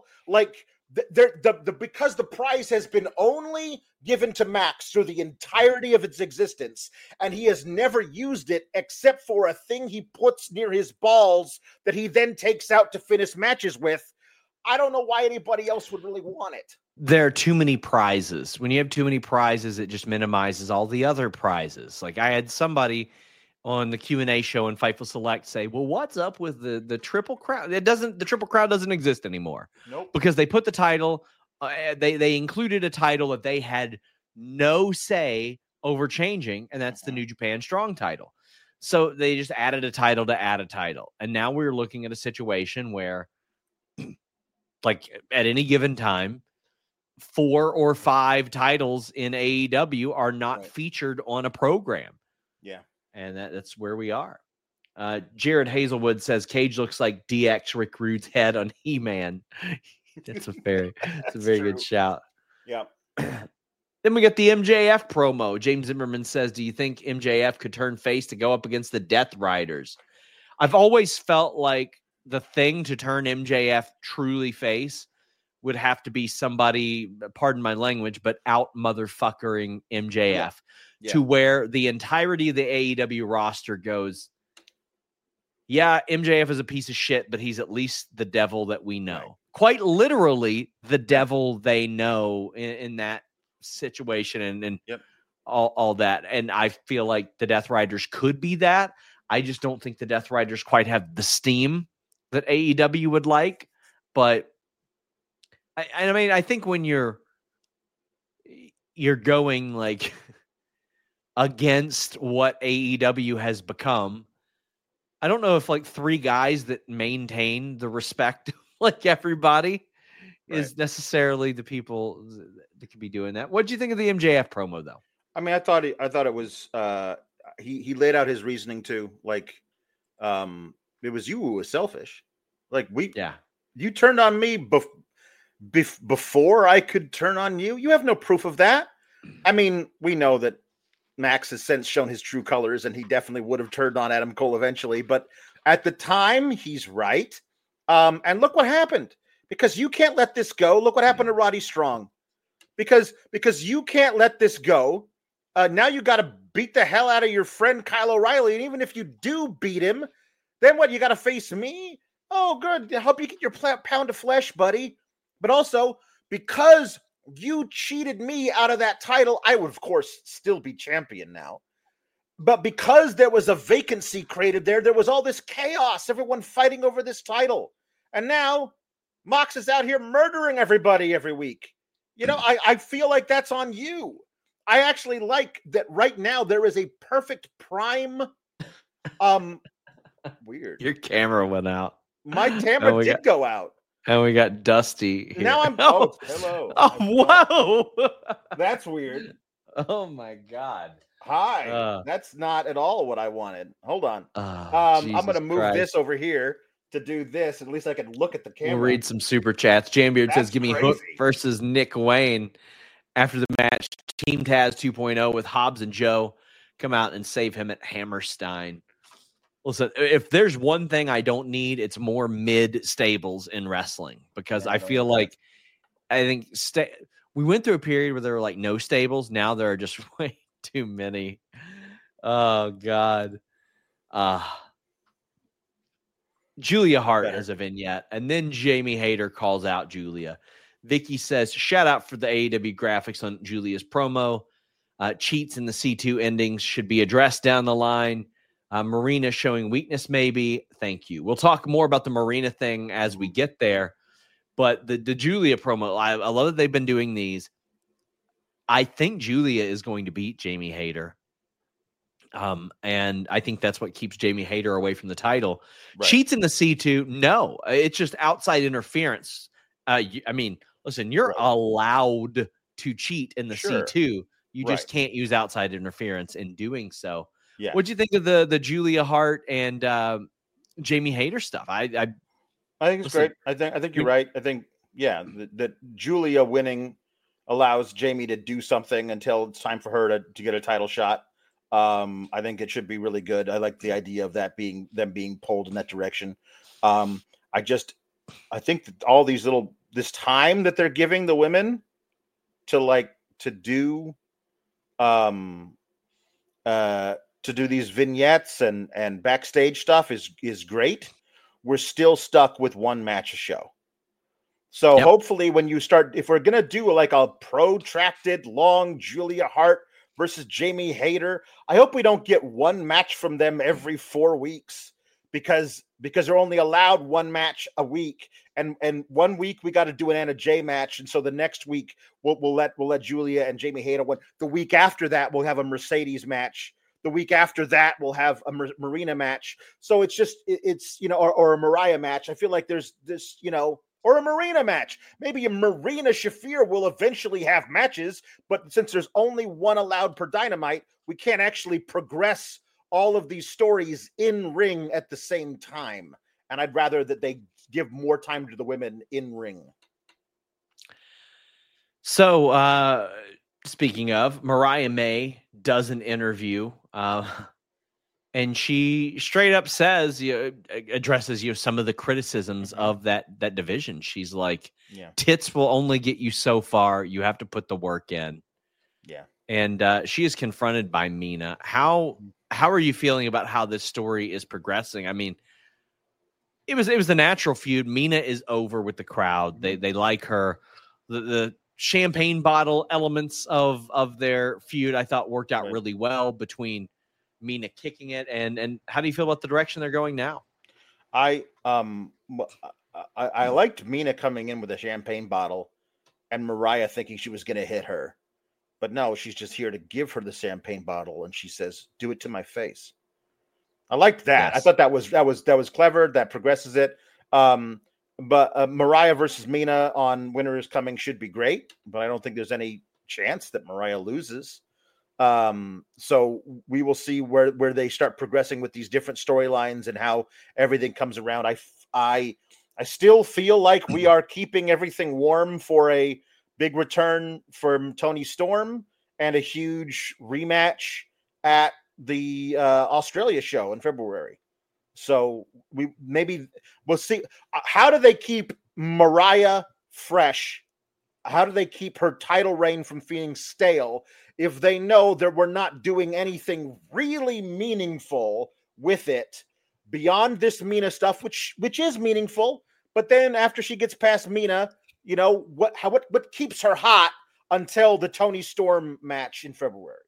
Because the prize has been only given to Max through the entirety of its existence, and he has never used it except for a thing he puts near his balls that he then takes out to finish matches with. I don't know why anybody else would really want it. There are too many prizes. When you have too many prizes, it just minimizes all the other prizes. I had somebody on the Q&A show in Fightful Select say, well, what's up with the Triple Crown? The Triple Crown doesn't exist anymore. Nope. Because they put the title, they included a title that they had no say over changing, and that's the New Japan Strong title. So they just added a title to add a title. And now we're looking at a situation where, at any given time, 4 or 5 titles in AEW are not featured on a program. Yeah. And that's where we are. Jared Hazelwood says Cage looks like DX Rick Rude's head on He-Man. That's a very good shout. Yeah. Then we got the MJF promo. James Zimmerman says, do you think MJF could turn face to go up against the Death Riders? I've always felt like the thing to turn MJF truly face would have to be somebody, pardon my language, but out motherfuckering MJF to where the entirety of the AEW roster goes, yeah, MJF is a piece of shit, but he's at least the devil that we know. Right. Quite literally the devil they know in that situation and all that. And I feel like the Death Riders could be that. I just don't think the Death Riders quite have the steam that AEW would like. But I think when you're going against what AEW has become, I don't know if 3 guys that maintain the respect everybody is necessarily the people that could be doing that. What do you think of the MJF promo though? I mean, I thought it was he laid out his reasoning too. It was you who was selfish. You turned on me before I could turn on you. You have no proof of that. I mean, we know that Max has since shown his true colors, and he definitely would have turned on Adam Cole eventually. But at the time, he's right. And look what happened. Because you can't let this go. Look what happened to Roddy Strong. Because you can't let this go. Now you got to beat the hell out of your friend Kyle O'Reilly. And even if you do beat him, then what? You got to face me? Oh, good. I hope you get your pound of flesh, buddy. But also, because you cheated me out of that title, I would, of course, still be champion now. But because there was a vacancy created there was all this chaos, everyone fighting over this title. And now Mox is out here murdering everybody every week. I feel like that's on you. I actually like that right now there is a perfect prime. Weird. Your camera went out. My camera did go out. And we got Dusty here. Now I'm hello. Oh, whoa. That's weird. Oh my God. Hi. That's not at all what I wanted. Hold on. I'm going to move this over here to do this. At least I can look at the camera. We'll read some super chats. Jambeard says, give me Hook versus Nick Wayne. After the match, Team Taz 2.0 with Hobbs and Joe come out and save him at Hammerstein. Listen, if there's one thing I don't need, it's more mid stables in wrestling, because I feel like we went through a period where there were like no stables. Now there are just way too many. Oh God. Julia Hart has a vignette, and then Jamie Hayter calls out Julia. Vicky says, shout out for the AEW graphics on Julia's promo. Cheats in the C2 endings should be addressed down the line. Marina showing weakness, maybe. Thank you. We'll talk more about the Marina thing as we get there. But the Julia promo, I love that they've been doing these. I think Julia is going to beat Jamie Hayter. And I think that's what keeps Jamie Hayter away from the title. Right. Cheats in the C2, no. It's just outside interference. Listen, you're allowed to cheat in the C2. You just can't use outside interference in doing so. Yeah. What'd you think of the Julia Hart and Jamie Hayter stuff? I think it's great. I think you're right. I think that Julia winning allows Jamie to do something until it's time for her to get a title shot. I think it should be really good. I like the idea of that being pulled in that direction. I think that all these this time that they're giving the women to do these vignettes and backstage stuff is great. We're still stuck with one match a show. So hopefully when you start, if we're going to do like a protracted long Julia Hart versus Jamie Hayter, I hope we don't get one match from them every 4 weeks, because they're only allowed one match a week. And 1 week we got to do an Anna Jay match. And so the next week we'll let Julia and Jamie Hayter win. The week after that, we'll have a Mercedes match. The week after that, we'll have a Marina match. So it's or a Mariah match. I feel like there's this, or a Marina match. Maybe a Marina Shafir will eventually have matches, but since there's only one allowed per Dynamite, we can't actually progress all of these stories in ring at the same time. And I'd rather that they give more time to the women in ring. So, speaking of, Mariah May does an interview, and she straight up says, addresses some of the criticisms of that division. She's like, tits will only get you so far. You have to put the work in. Yeah. And she is confronted by Mina. How are you feeling about how this story is progressing? I mean, it was the natural feud. Mina is over with the crowd. They like her. The champagne bottle elements of their feud, I thought, worked out really well between Mina kicking it, and how do you feel about the direction they're going now? I liked Mina coming in with a champagne bottle and Mariah thinking she was going to hit her, but no, she's just here to give her the champagne bottle, and she says, "Do it to my face." I liked that. Yes. I thought that was clever. That progresses it. But Mariah versus Mina on Winter is Coming should be great, but I don't think there's any chance that Mariah loses. So we will see where they start progressing with these different storylines and how everything comes around. I still feel like we are keeping everything warm for a big return from Toni Storm and a huge rematch at the Australia show in February. So we'll see. How do they keep Mariah fresh? How do they keep her title reign from feeling stale if they know that we're not doing anything really meaningful with it beyond this Mina stuff, which is meaningful. But then after she gets past Mina, what keeps her hot until the Toni Storm match in February?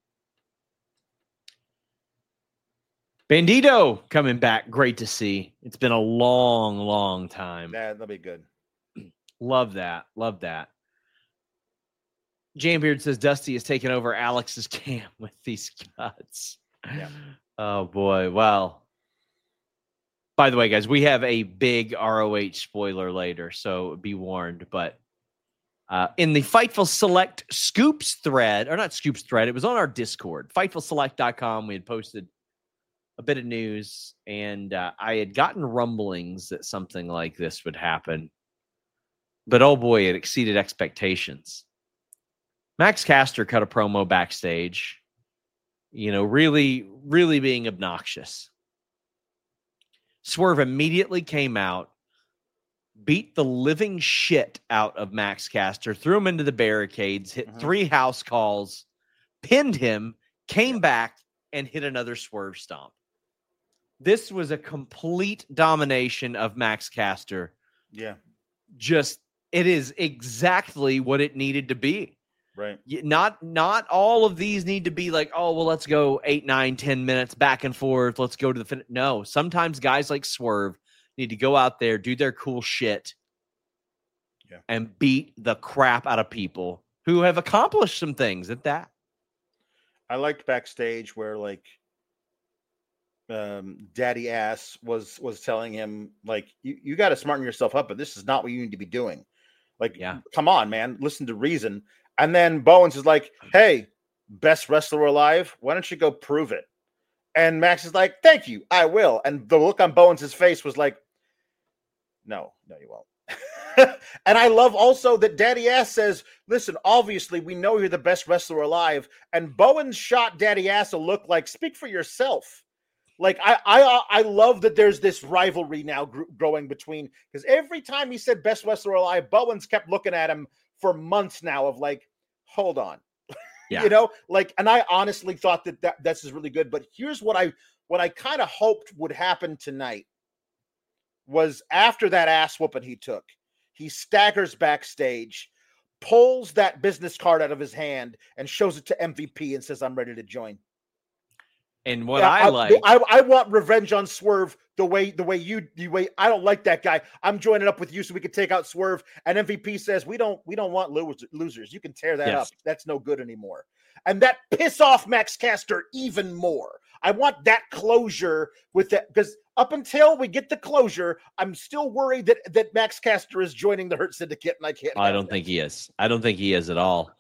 Bandito coming back. Great to see. It's been a long, long time. Yeah, that'll be good. Love that. Love that. Jambeard says Dusty is taking over Alex's camp with these cuts. Yeah. Oh, boy. Well, by the way, guys, we have a big ROH spoiler later, so be warned. But in the Fightful Select Scoops thread, or not Scoops thread, it was on our Discord, FightfulSelect.com. We had posted a bit of news, and I had gotten rumblings that something like this would happen. But, oh, boy, it exceeded expectations. Max Caster cut a promo backstage, really, really being obnoxious. Swerve immediately came out, beat the living shit out of Max Caster, threw him into the barricades, hit 3 house calls, pinned him, came back, and hit another Swerve stomp. This was a complete domination of Max Caster. Yeah. It is exactly what it needed to be. Right. Not all of these need to be like, oh, well, let's go 8, 9, 10 minutes back and forth. Let's go to the finish. No, sometimes guys like Swerve need to go out there, do their cool shit, and beat the crap out of people who have accomplished some things at that. I liked backstage where Daddy Ass was telling him, like, you got to smarten yourself up, but this is not what you need to be doing. Come on, man, listen to reason. And then Bowens is like, hey, best wrestler alive, why don't you go prove it? And Max is like, thank you, I will. And the look on Bowens' face was like, no, you won't. And I love also that Daddy Ass says, listen, obviously we know you're the best wrestler alive. And Bowens shot Daddy Ass a look like, speak for yourself. Like, I love that there's this rivalry now growing between, because every time he said best wrestler alive, Bowens kept looking at him for months now of like, hold on. Yeah. And I honestly thought that this is really good. But here's what I kind of hoped would happen tonight was after that ass whooping he took, he staggers backstage, pulls that business card out of his hand and shows it to MVP and says, I'm ready to join. And what I want revenge on Swerve the way I don't like that guy. I'm joining up with you so we can take out Swerve. And MVP says we don't want losers. You can tear that up. That's no good anymore. And that piss off Max Caster even more. I want that closure with that, because up until we get the closure, I'm still worried that Max Caster is joining the Hurt Syndicate, and I can't. I don't think he is. I don't think he is at all.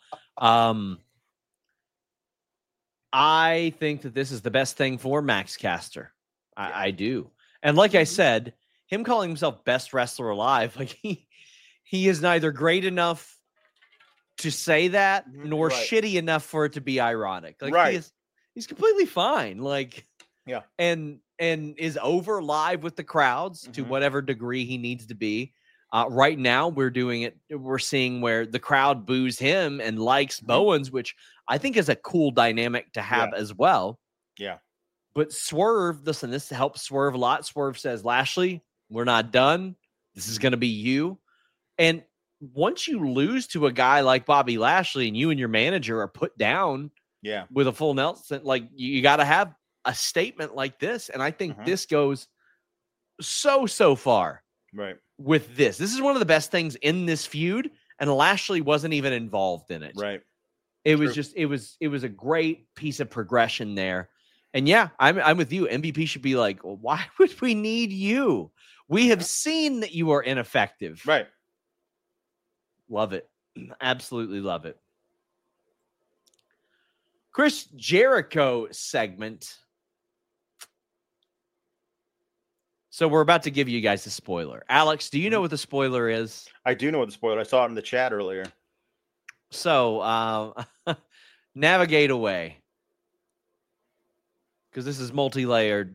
I think that this is the best thing for Max Caster. I do. And like I said, him calling himself best wrestler alive, like he is neither great enough to say that nor shitty enough for it to be ironic. Like he's completely fine. Like, yeah. And is over live with the crowds to whatever degree he needs to be. Right now we're seeing where the crowd boos him and likes Bowens, which I think is a cool dynamic to have as well. Yeah. But Swerve, listen, this helps Swerve a lot. Swerve says, Lashley, we're not done. This is going to be you. And once you lose to a guy like Bobby Lashley and you and your manager are put down with a full Nelson, like you got to have a statement like this. And I think this goes so far with this. This is one of the best things in this feud. And Lashley wasn't even involved in it. Right. It was just, it was a great piece of progression there. And yeah, I'm with you. MVP should be like, well, why would we need you? We have seen that you are ineffective. Right. Love it. Absolutely love it. Chris Jericho segment. So we're about to give you guys a spoiler. Alex, do you know what the spoiler is? I do know what the spoiler. I saw it in the chat earlier. So navigate away, because this is multi-layered.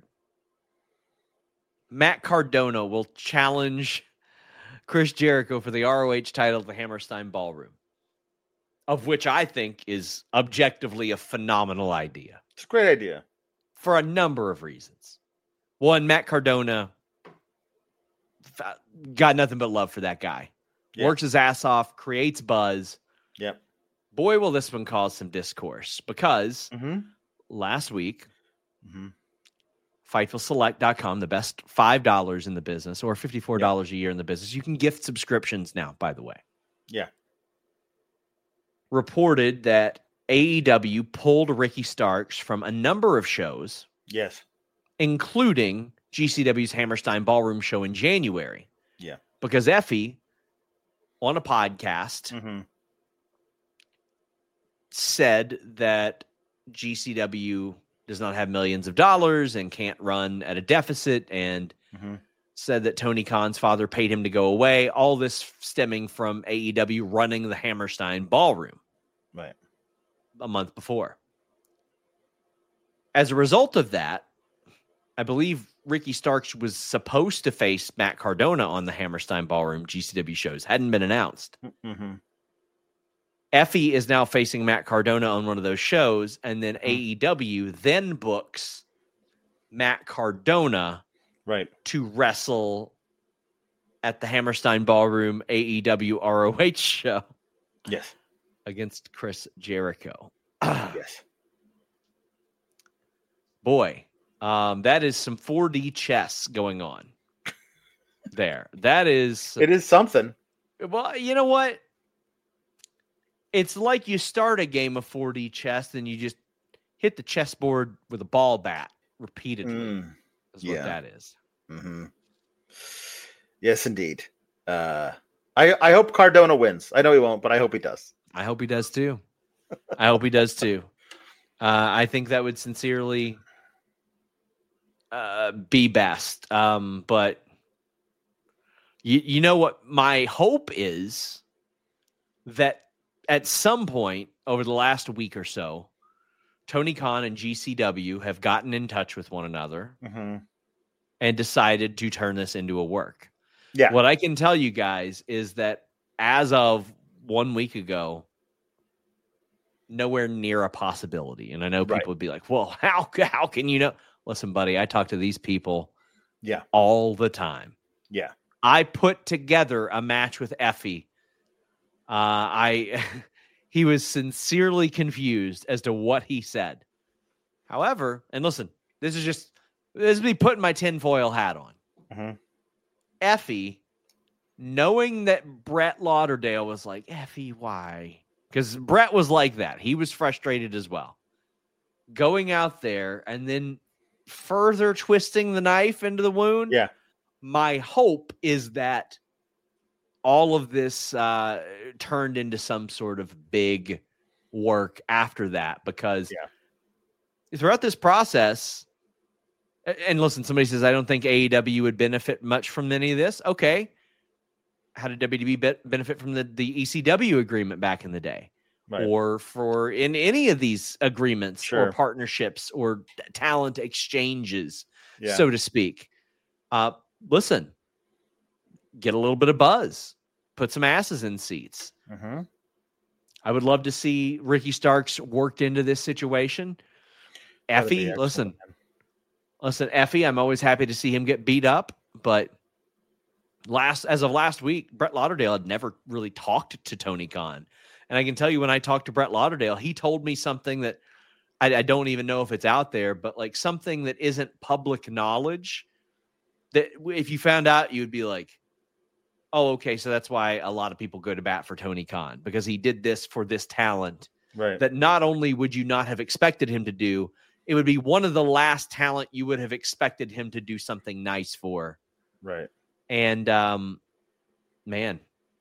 Matt Cardona will challenge Chris Jericho for the ROH title at the Hammerstein Ballroom, of which I think is objectively a phenomenal idea. It's a great idea. For a number of reasons. One, Matt Cardona, got nothing but love for that guy. Yeah. Works his ass off, creates buzz. Yep. Boy, will this one cause some discourse because last week, FightfulSelect.com, the best $5 in the business or $54 a year in the business. You can gift subscriptions now, by the way. Yeah. Reported that AEW pulled Ricky Starks from a number of shows. Yes. Including GCW's Hammerstein Ballroom show in January. Yeah. Because Effie, on a podcast, said that GCW does not have millions of dollars and can't run at a deficit, and said that Tony Khan's father paid him to go away. All this stemming from AEW running the Hammerstein Ballroom a month before. As a result of that, I believe Ricky Starks was supposed to face Matt Cardona on the Hammerstein Ballroom GCW shows. Hadn't been announced. Effie is now facing Matt Cardona on one of those shows, and then AEW then books Matt Cardona to wrestle at the Hammerstein Ballroom AEW ROH show. Yes. Against Chris Jericho. Yes. Boy, that is some 4D chess going on there. That is... It is something. Well, you know what? It's like you start a game of 4D chess, and you just hit the chessboard with a ball bat repeatedly. Is what that is. Yes, indeed. I hope Cardona wins. I know he won't, but I hope he does. I hope he does too. I think that would sincerely be best. But you know what my hope is? That at some point over the last week or so, Tony Khan and GCW have gotten in touch with one another and decided to turn this into a work. Yeah. What I can tell you guys is that as of 1 week ago, nowhere near a possibility. And I know people would be like, well, how can you know? Listen, buddy, I talk to these people all the time. Yeah. I put together a match with Effie. He was sincerely confused as to what he said. However, and listen, this is me putting my tinfoil hat on. Effie, knowing that Brett Lauderdale was like, Effie, why? Because Brett was like that. He was frustrated as well. Going out there and then further twisting the knife into the wound. Yeah. My hope is that all of this turned into some sort of big work after that, because throughout this process, and listen, somebody says, I don't think AEW would benefit much from any of this. Okay. How did WWE benefit from the ECW agreement back in the day? Or for in any of these agreements or partnerships or talent exchanges, so to speak. Listen, get a little bit of buzz, put some asses in seats. I would love to see Ricky Starks worked into this situation. Effie, listen, Effie, I'm always happy to see him get beat up, but as of last week, Brett Lauderdale had never really talked to Tony Khan. And I can tell you, when I talked to Brett Lauderdale, he told me something that I don't even know if it's out there, but like something that isn't public knowledge, that if you found out, you'd be like, oh, okay, so that's why a lot of people go to bat for Tony Khan, because he did this for this talent that not only would you not have expected him to do, it would be one of the last talent you would have expected him to do something nice for. Right. And, man,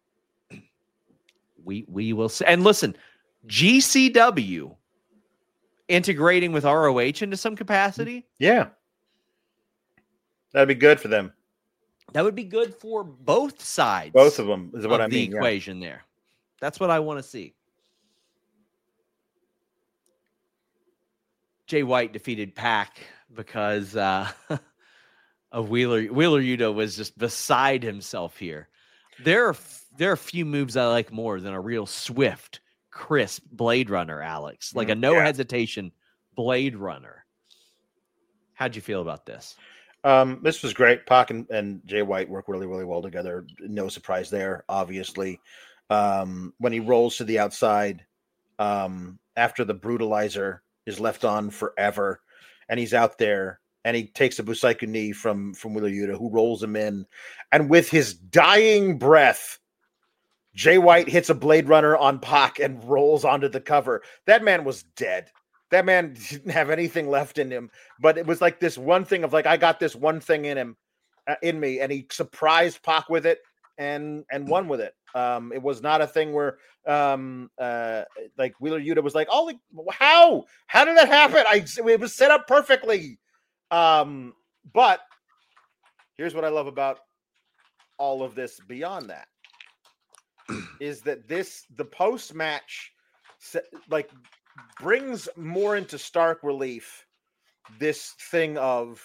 we will see. And listen, GCW integrating with ROH into some capacity. Yeah. That'd be good for them. That would be good for both sides. Both of them is what I mean. The equation there. That's what I want to see. Jay White defeated Pac because of Wheeler. Wheeler Yuta was just beside himself here. There are a few moves I like more than a real swift, crisp Blade Runner, Alex. Like a no hesitation Blade Runner. How'd you feel about this? This was great. Pac and Jay White work really, really well together. No surprise there, obviously. When he rolls to the outside, after the brutalizer is left on forever, and he's out there, and he takes a Busaiku knee from Wheeler Yuta, who rolls him in, and with his dying breath, Jay White hits a Blade Runner on Pac and rolls onto the cover. That man was dead. That man didn't have anything left in him, but it was like this one thing of like, I got this one thing in him, in me, and he surprised Pac with it and won with it. It was not a thing where like Wheeler Yuta was like, oh, how did that happen? It was set up perfectly. But here's what I love about all of this beyond that is that the post match like brings more into stark relief this thing of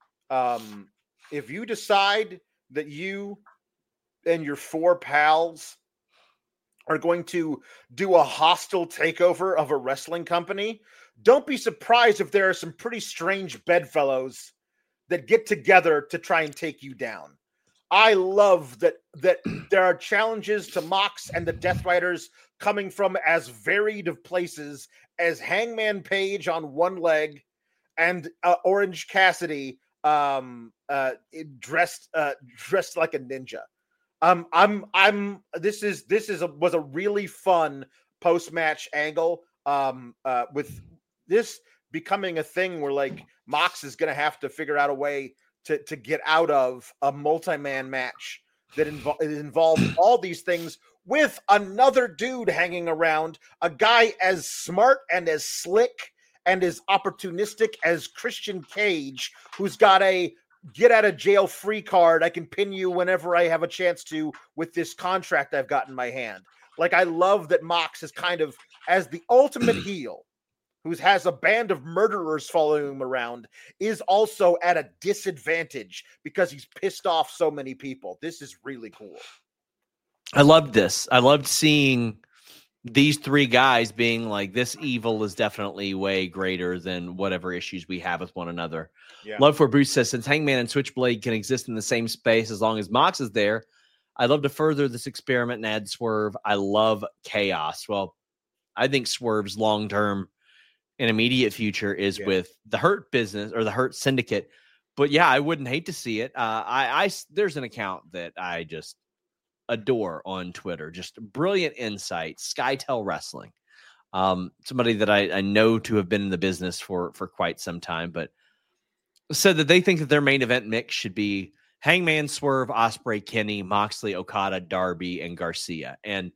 if you decide that you and your 4 pals are going to do a hostile takeover of a wrestling company, don't be surprised if there are some pretty strange bedfellows that get together to try and take you down. I love that there are challenges to Mox and the Death Riders coming from as varied of places as Hangman Page on one leg and Orange Cassidy dressed like a ninja. Was a really fun post-match angle with this becoming a thing where like Mox is going to have to figure out a way to get out of a multi-man match that involves all these things with another dude hanging around, a guy as smart and as slick and as opportunistic as Christian Cage, who's got a get out of jail free card. I can pin you whenever I have a chance to with this contract I've got in my hand. Like, I love that Mox is kind of as the ultimate heel who has a band of murderers following him around, is also at a disadvantage because he's pissed off so many people. This is really cool. I loved this. I loved seeing these 3 guys being like, this evil is definitely way greater than whatever issues we have with one another. Yeah. Love for Bruce says, since Hangman and Switchblade can exist in the same space as long as Mox is there, I'd love to further this experiment and add Swerve. I love chaos. Well, I think Swerve's long-term and immediate future is with the Hurt business or the Hurt Syndicate. But yeah, I wouldn't hate to see it. There's an account that I just adore on Twitter. Just brilliant insight. Skytel Wrestling. Somebody that I know to have been in the business for quite some time, but said that they think that their main event mix should be Hangman, Swerve, Ospreay, Kenny, Moxley, Okada, Darby, and Garcia. And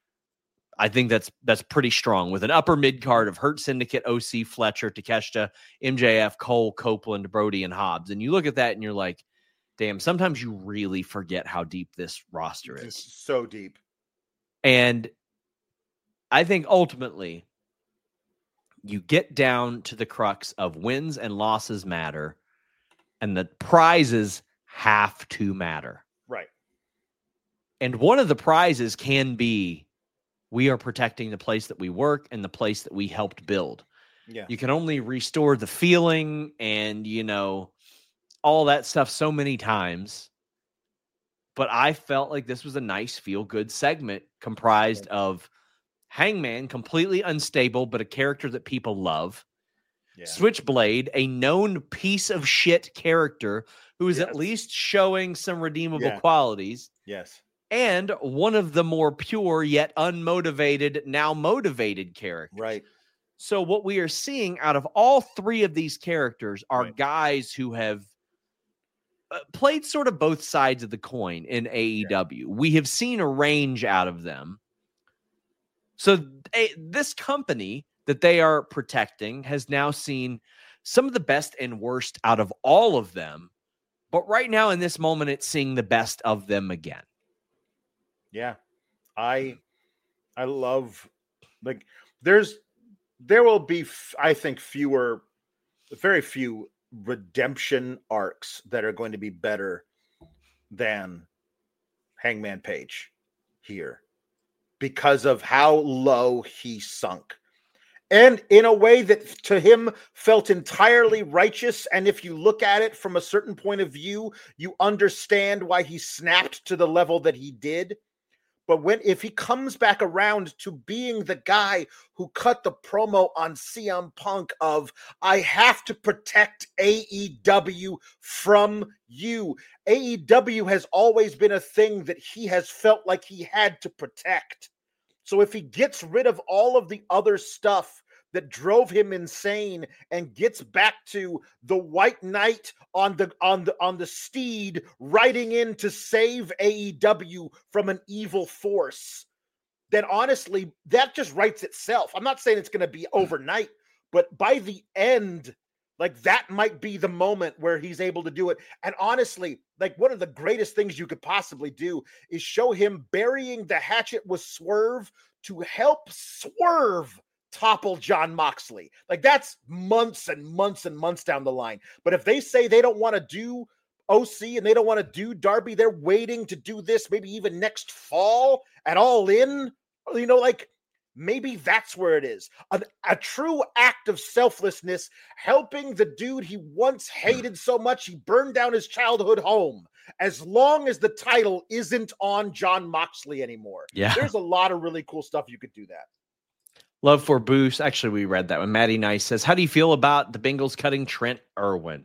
I think that's pretty strong with an upper mid card of Hurt Syndicate, OC, Fletcher, Takeshita, MJF, Cole, Copeland, Brody, and Hobbs. And you look at that and you're like, damn, sometimes you really forget how deep this roster is. It's so deep. And I think ultimately you get down to the crux of wins and losses matter, and the prizes have to matter. Right. And one of the prizes can be we are protecting the place that we work and the place that we helped build. Yeah. You can only restore the feeling and, all that stuff so many times. But I felt like this was a nice feel-good segment comprised of Hangman, completely unstable, but a character that people love. Yeah. Switchblade, a known piece of shit character who is at least showing some redeemable qualities. Yes. And one of the more pure yet unmotivated, now motivated characters. Right. So what we are seeing out of all 3 of these characters are guys who have played sort of both sides of the coin in AEW. Yeah. We have seen a range out of them. So this company that they are protecting has now seen some of the best and worst out of all of them. But right now in this moment, it's seeing the best of them again. Yeah. I love, like, there will be, I think, very few redemption arcs that are going to be better than Hangman Page here because of how low he sunk And in a way that to him felt entirely righteous. And if you look at it from a certain point of view, you understand why he snapped to the level that he did. But if he comes back around to being the guy who cut the promo on CM Punk of, I have to protect AEW from you. AEW has always been a thing that he has felt like he had to protect. So if he gets rid of all of the other stuff that drove him insane and gets back to the White Knight on the steed riding in to save AEW from an evil force, then honestly, that just writes itself. I'm not saying it's going to be overnight, but by the end, like that might be the moment where he's able to do it. And honestly, like one of the greatest things you could possibly do is show him burying the hatchet with Swerve to help Swerve topple Jon Moxley. Like that's months and months and months down the line. But if they say they don't want to do OC and they don't want to do Darby, they're waiting to do this maybe even next fall at All In, you know, like maybe that's where it is. A true act of selflessness, helping the dude he once hated so much he burned down his childhood home, as long as the title isn't on Jon Moxley anymore. Yeah. There's a lot of really cool stuff you could do that. Love for Boost. Actually, we read that one. Maddie Nice says, how do you feel about the Bengals cutting Trent Irwin?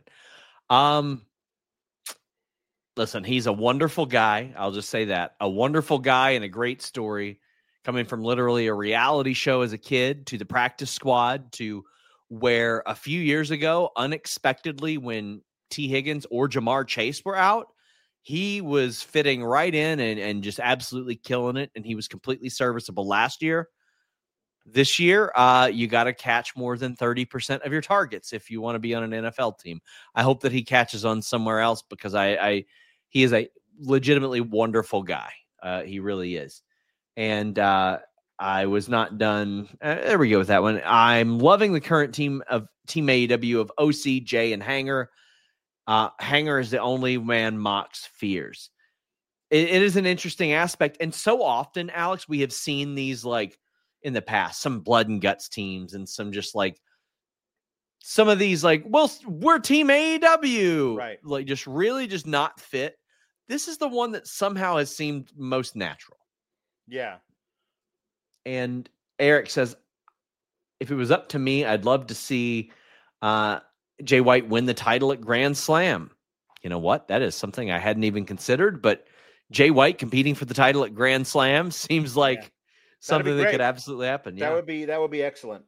Listen, he's a wonderful guy. I'll just say that. A wonderful guy and a great story, coming from literally a reality show as a kid to the practice squad to where a few years ago, unexpectedly, when T. Higgins or Jamar Chase were out, he was fitting right in and just absolutely killing it. And he was completely serviceable last year. This year, you got to catch more than 30% of your targets if you want to be on an NFL team. I hope that he catches on somewhere else because he is a legitimately wonderful guy. He really is. And I was not done. There we go with that one. I'm loving the current team AEW of OC, Jay, and Hanger. Hanger is the only man Mox fears. It is an interesting aspect. And so often, Alex, we have seen these like in the past, some blood and guts teams and some just like some of these like, well, we're team AEW. Right. Like just really just not fit. This is the one that somehow has seemed most natural. Yeah. And Eric says, if it was up to me, I'd love to see Jay White win the title at Grand Slam. You know what? That is something I hadn't even considered, but Jay White competing for the title at Grand Slam seems like something that could absolutely happen. Yeah. That would be excellent.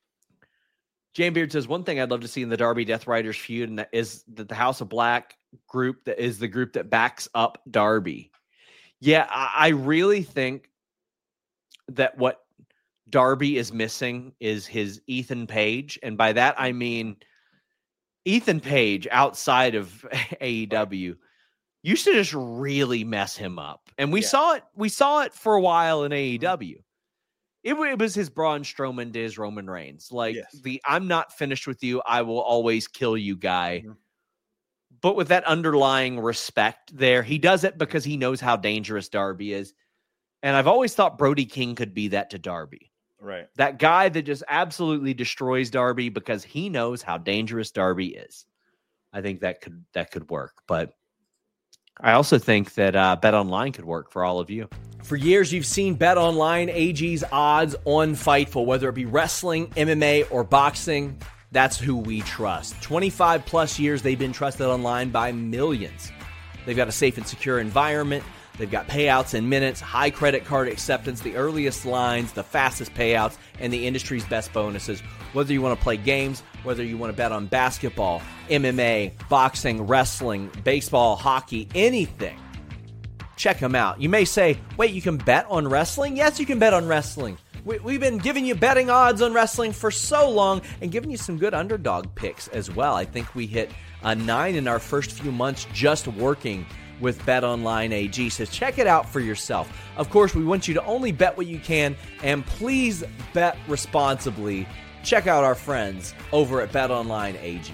Jane Beard says, one thing I'd love to see in the Darby Death Riders feud, and that is that the House of Black group that is the group that backs up Darby. Yeah, I really think that what Darby is missing is his Ethan Page. And by that, I mean Ethan Page outside of AEW used to just really mess him up. And we saw it for a while in AEW. It was his Braun Strowman to his Roman Reigns. Like I'm not finished with you. I will always kill you guy. Mm-hmm. But with that underlying respect there, he does it because he knows how dangerous Darby is. And I've always thought Brody King could be that to Darby. Right. That guy that just absolutely destroys Darby because he knows how dangerous Darby is. I think that could work. But I also think that BetOnline could work for all of you. For years, you've seen BetOnline AG's odds on Fightful, whether it be wrestling, MMA, or boxing. That's who we trust. 25 plus years, they've been trusted online by millions. They've got a safe and secure environment. They've got payouts in minutes, high credit card acceptance, the earliest lines, the fastest payouts, and the industry's best bonuses. Whether you want to play games, whether you want to bet on basketball, MMA, boxing, wrestling, baseball, hockey, anything, check them out. You may say, wait, you can bet on wrestling? Yes, you can bet on wrestling. We've been giving you betting odds on wrestling for so long and giving you some good underdog picks as well. I think we hit a 9 in our first few months just working with BetOnline AG. So check it out for yourself. Of course, we want you to only bet what you can, and please bet responsibly. Check out our friends over at BetOnline AG.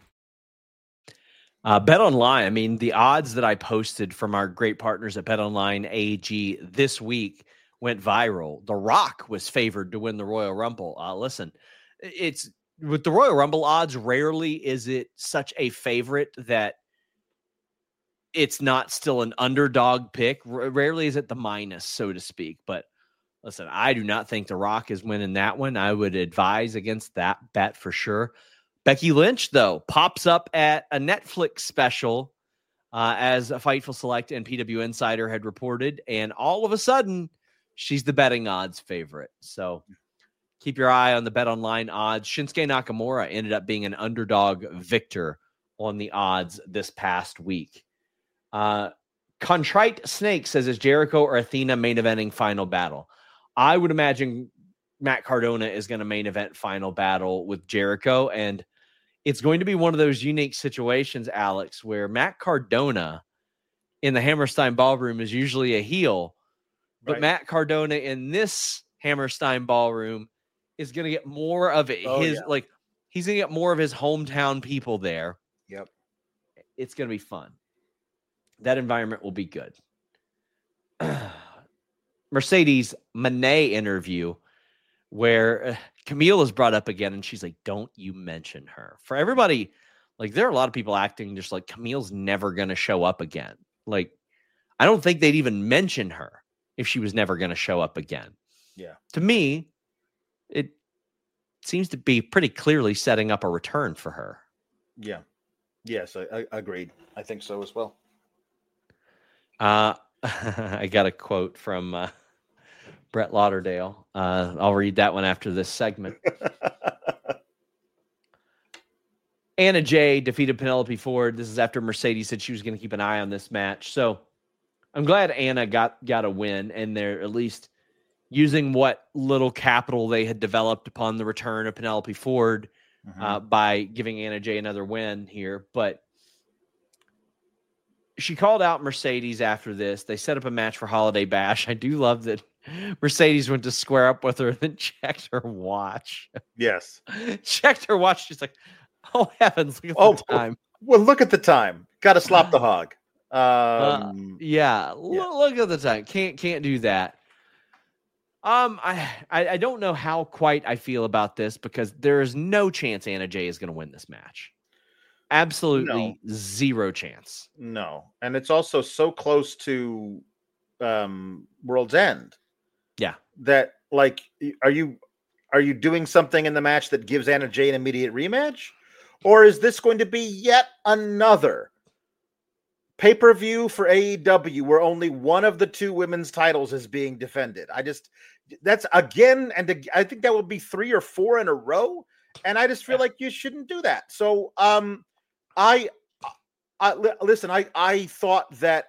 BetOnline, I mean, the odds that I posted from our great partners at BetOnline AG this week went viral. The Rock was favored to win the Royal Rumble. Listen, it's with the Royal Rumble odds, rarely is it such a favorite that it's not still an underdog pick. Rarely is it the minus, so to speak. But listen, I do not think The Rock is winning that one. I would advise against that bet for sure. Becky Lynch, though, pops up at a Netflix special as a Fightful Select and PW Insider had reported. And all of a sudden, she's the betting odds favorite. So keep your eye on the Bet Online odds. Shinsuke Nakamura ended up being an underdog victor on the odds this past week. Contrite Snake says, is Jericho or Athena main eventing Final Battle? I would imagine Matt Cardona is going to main event Final Battle with Jericho, and it's going to be one of those unique situations, Alex, where Matt Cardona in the Hammerstein Ballroom is usually a heel, but right. Matt Cardona in this Hammerstein Ballroom is going to get more of he's going to get more of his hometown people there. Yep. It's going to be fun. That environment will be good. Mercedes Moné interview where Camille is brought up again, and she's like, don't you mention her. For everybody, like, there are a lot of people acting just like Camille's never going to show up again. Like, I don't think they'd even mention her if she was never going to show up again. Yeah. To me, it seems to be pretty clearly setting up a return for her. Yeah. Yes, I agreed. I think so as well. I got a quote from Brett Lauderdale. I'll read that one after this segment. Anna Jay defeated Penelope Ford. This is after Mercedes said she was going to keep an eye on this match. So I'm glad Anna got a win, and they're at least using what little capital they had developed upon the return of Penelope Ford by giving Anna Jay another win here. But she called out Mercedes after this. They set up a match for Holiday Bash. I do love that Mercedes went to square up with her and then checked her watch. Yes. Checked her watch. She's like, oh, heavens. Look at the time. Well, look at the time. Got to slap the hog. Yeah. Look at the time. Can't do that. I don't know how quite I feel about this because there is no chance Anna Jay is going to win this match. Absolutely zero chance. No. And it's also so close to World's End. Yeah. That, like, are you doing something in the match that gives Anna Jay an immediate rematch? Or is this going to be yet another pay-per-view for AEW where only one of the two women's titles is being defended? That's again, and I think that will be 3 or 4 in a row. And I just feel like you shouldn't do that. So, I listen. I thought that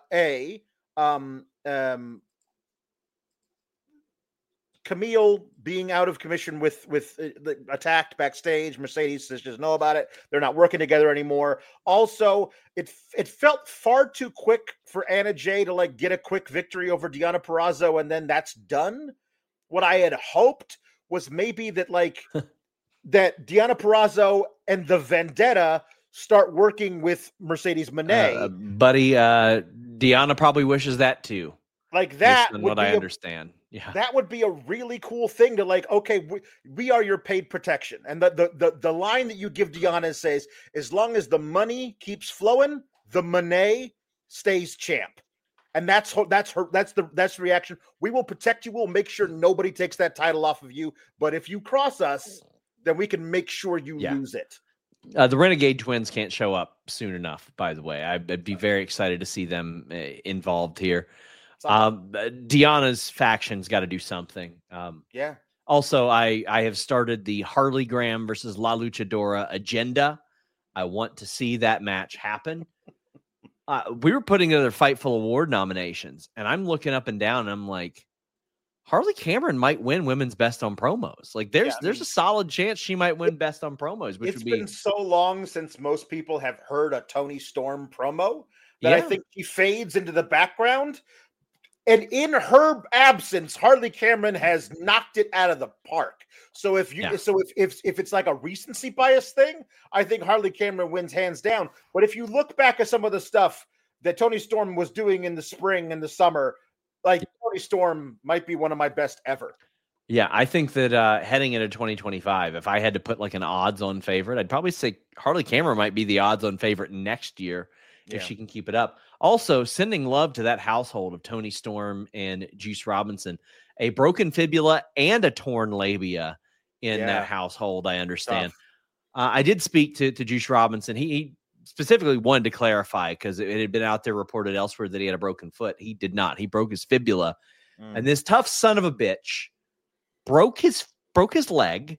Camille being out of commission with attacked backstage. Mercedes says just know about it. They're not working together anymore. Also, it felt far too quick for Anna Jay to like get a quick victory over Deonna Purrazzo and then that's done. What I had hoped was maybe that like that Deonna Purrazzo and the Vendetta start working with Mercedes Moné. Buddy, Deonna probably wishes that too. Like that would what I understand. Yeah. That would be a really cool thing to like, okay, we are your paid protection. And the line that you give Deonna says, as long as the money keeps flowing, the Moné stays champ. And that's the reaction. We will protect you. We'll make sure nobody takes that title off of you. But if you cross us, then we can make sure you lose it. The Renegade Twins can't show up soon enough, by the way. I'd be very excited to see them involved here. Deanna's faction's got to do something. Yeah. Also, I have started the Harley Graham versus La Luchadora agenda. I want to see that match happen. We were putting together Fightful Award nominations, and I'm looking up and down, and I'm like, Harley Cameron might win Women's Best on Promos. Like, there's a solid chance she might win Best on Promos, which would be. It's been so long since most people have heard a Toni Storm promo that I think she fades into the background. And in her absence, Harley Cameron has knocked it out of the park. So if it's like a recency bias thing, I think Harley Cameron wins hands down. But if you look back at some of the stuff that Toni Storm was doing in the spring and the summer, like Toni Storm might be one of my best ever. Yeah, I think that heading into 2025, if I had to put like an odds-on favorite, I'd probably say Harley Cameron might be the odds-on favorite next year if she can keep it up. Also, sending love to that household of Toni Storm and Juice Robinson. A broken fibula and a torn labia in that household, I understand. I did speak to Juice Robinson. He specifically wanted to clarify because it had been out there reported elsewhere that he had a broken foot. He did not. He broke his fibula. And this tough son of a bitch broke his leg,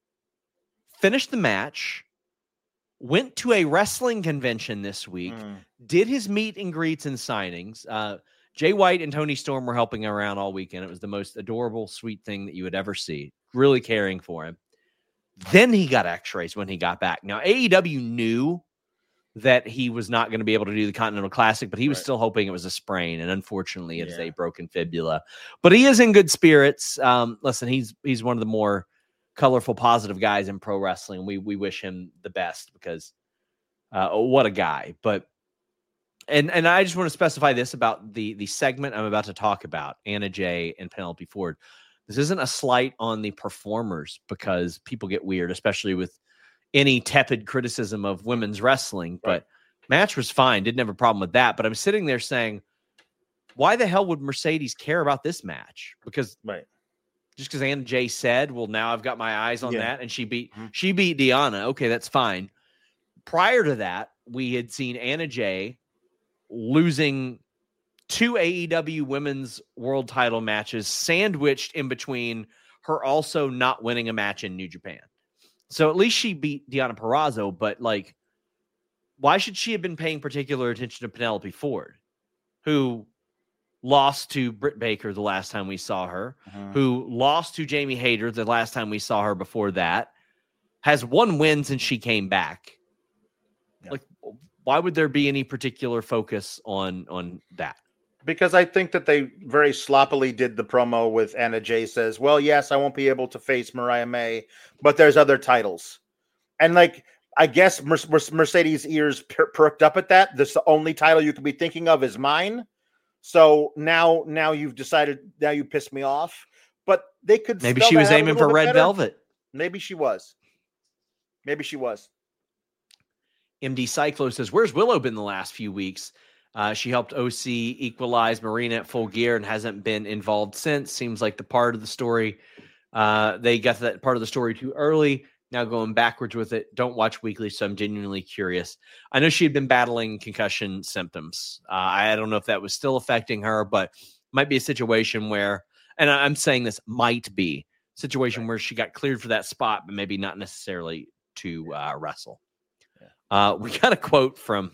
finished the match, went to a wrestling convention this week, did his meet and greets and signings. Jay White and Toni Storm were helping him around all weekend. It was the most adorable, sweet thing that you would ever see. Really caring for him. Then he got x-rays when he got back. Now, AEW knew that he was not going to be able to do the Continental Classic, but he was still hoping it was a sprain, and unfortunately it is a broken fibula. But he is in good spirits. Listen, he's one of the more colorful, positive guys in pro wrestling. We wish him the best because what a guy. But and I just want to specify this about the segment I'm about to talk about, Anna Jay and Penelope Ford. This isn't a slight on the performers because people get weird, especially with any tepid criticism of women's wrestling, but match was fine. Didn't have a problem with that. But I'm sitting there saying, why the hell would Mercedes care about this match? Because just because Anna Jay said, well, now I've got my eyes on that. And she beat Deonna. Okay, that's fine. Prior to that, we had seen Anna Jay losing 2 AEW women's world title matches sandwiched in between her also not winning a match in New Japan. So at least she beat Deonna Purrazzo, but like, why should she have been paying particular attention to Penelope Ford, who lost to Britt Baker the last time we saw her, who lost to Jamie Hayter the last time we saw her before that, has 1 win since she came back. Like, why would there be any particular focus on that? Because I think that they very sloppily did the promo with Anna Jay says, well, yes, I won't be able to face Mariah May, but there's other titles. And like, I guess Mercedes' ears perked up at that. This the only title you could be thinking of is mine. So now you've decided, now you pissed me off. But they could maybe she was aiming for Red Velvet. Maybe she was. MD Cyclo says, where's Willow been the last few weeks? She helped OC equalize Marina at Full Gear and hasn't been involved since. Seems like the part of the story, they got that part of the story too early. Now going backwards with it. Don't watch weekly, so I'm genuinely curious. I know she had been battling concussion symptoms. I don't know if that was still affecting her, but might be a situation where, and I'm saying this might be a situation where she got cleared for that spot, but maybe not necessarily to wrestle. We got a quote from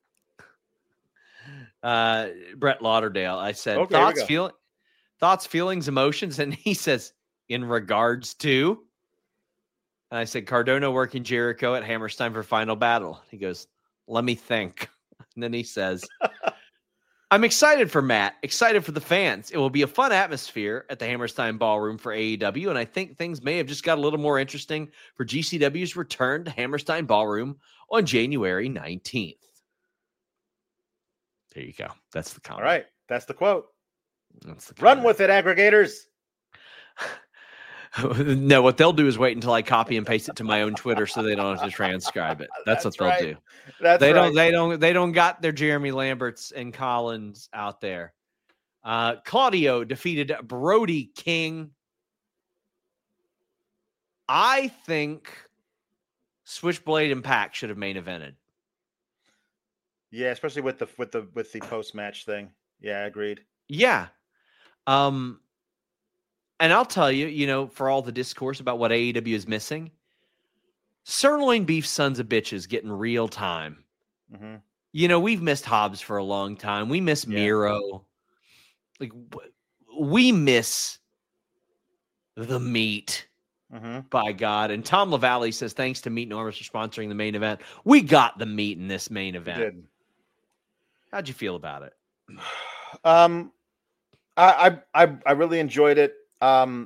Brett Lauderdale. I said, thoughts, feelings, emotions. And he says, in regards to, and I said, Cardona working Jericho at Hammerstein for Final Battle. He goes, let me think. And then he says, I'm excited for Matt, excited for the fans. It will be a fun atmosphere at the Hammerstein Ballroom for AEW. And I think things may have just got a little more interesting for GCW's return to Hammerstein Ballroom on January 19th. There you go. That's the comment. All right. That's the quote. Run with it, aggregators. No, what they'll do is wait until I copy and paste it to my own Twitter so they don't have to transcribe it. That's what they'll do. They don't got their Jeremy Lamberts and Collins out there. Claudio defeated Brody King. I think Switchblade and Pac should have main evented. Yeah, especially with the post match thing. Yeah, agreed. Yeah. And I'll tell you, for all the discourse about what AEW is missing, sirloin beef sons of bitches getting real time. Mm-hmm. We've missed Hobbs for a long time. We miss Miro. Like, we miss the meat. Mm-hmm. By God. And Tom LaValle says, thanks to Meat Enormous for sponsoring the main event. We got the meat in this main event. We did. How'd you feel about it? I really enjoyed it. I'm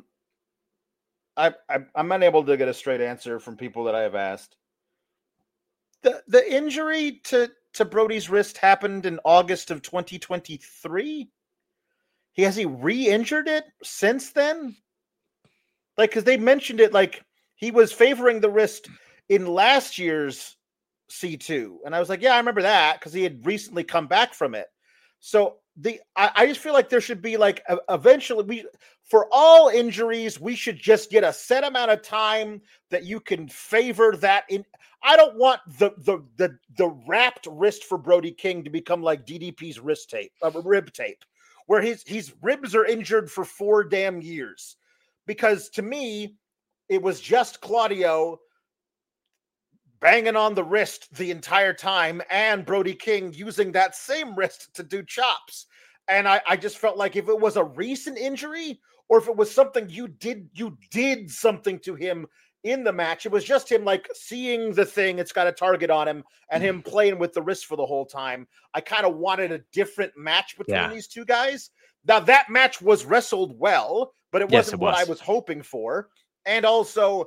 unable to get a straight answer from people that I have asked. The injury to Brody's wrist happened in August of 2023. Has he re-injured it since then? Like, because they mentioned it, like he was favoring the wrist in last year's C2, and I was like, yeah, I remember that because he had recently come back from it. So I just feel like there should be like eventually for all injuries we should just get a set amount of time that you can favor that in. I don't want the wrapped wrist for Brody King to become like DDP's rib tape, where his ribs are injured for 4 damn years. Because to me, it was just Claudio banging on the wrist the entire time and Brody King using that same wrist to do chops. And I just felt like if it was a recent injury or if it was something you did something to him in the match, it was just him like seeing the thing, it's got a target on him, and him playing with the wrist for the whole time. I kind of wanted a different match between these two guys. Now, that match was wrestled well, but it wasn't what I was hoping for. And also,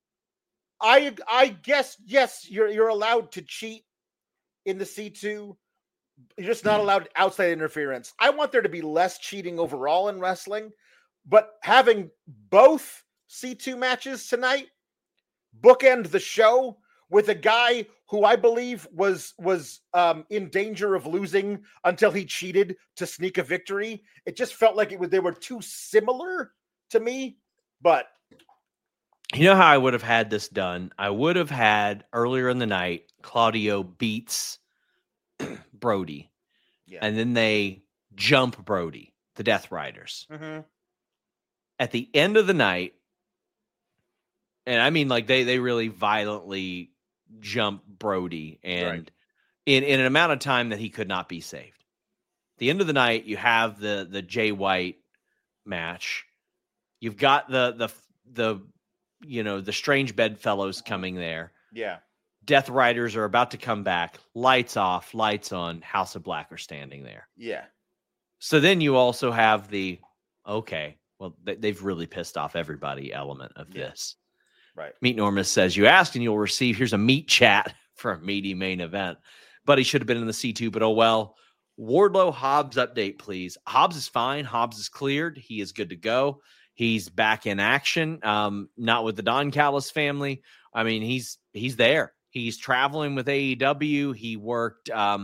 I guess, yes, you're allowed to cheat in the C2. You're just not allowed outside interference. I want there to be less cheating overall in wrestling, but having both C2 matches tonight bookend the show with a guy who I believe was in danger of losing until he cheated to sneak a victory. It just felt like they were too similar to me. But you know how I would have had this done? I would have had earlier in the night Claudio beats Brody, and then they jump Brody, the Death Riders. Mm-hmm. At the end of the night, and I mean, like they really violently jump Brody, and in an amount of time that he could not be saved. At the end of the night, you have the Jay White match. You've got the Strange Bedfellows coming there. Yeah. Death Riders are about to come back. Lights off, lights on. House of Black are standing there. Yeah. So then you also have they've really pissed off everybody element of this. Right. Meat Normus says, you asked and you'll receive. Here's a meat chat for a meaty main event. But he should have been in the C2, but oh well. Wardlow Hobbs update, please. Hobbs is fine. Hobbs is cleared. He is good to go. He's back in action. Not with the Don Callis family. I mean, he's there. He's traveling with AEW. He worked,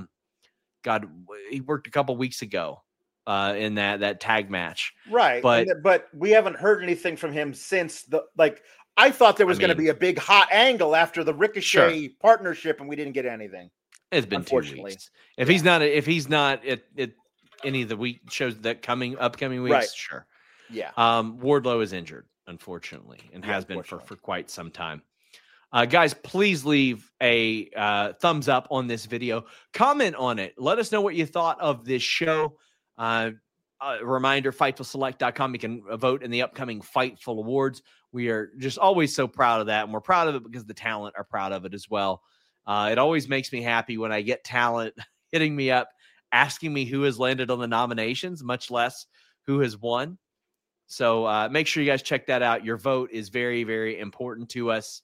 he worked a couple weeks ago in that tag match. Right. But we haven't heard anything from him since I thought there was going to be a big hot angle after the Ricochet partnership, and we didn't get anything. It's been 2 weeks. If he's not at any of the week shows that upcoming weeks, sure. Yeah. Wardlow is injured, unfortunately, and has been for quite some time. Guys, please leave a thumbs up on this video. Comment on it. Let us know what you thought of this show. Reminder, FightfulSelect.com. You can vote in the upcoming Fightful Awards. We are just always so proud of that, and we're proud of it because the talent are proud of it as well. It always makes me happy when I get talent hitting me up, asking me who has landed on the nominations, much less who has won. So make sure you guys check that out. Your vote is very, very important to us.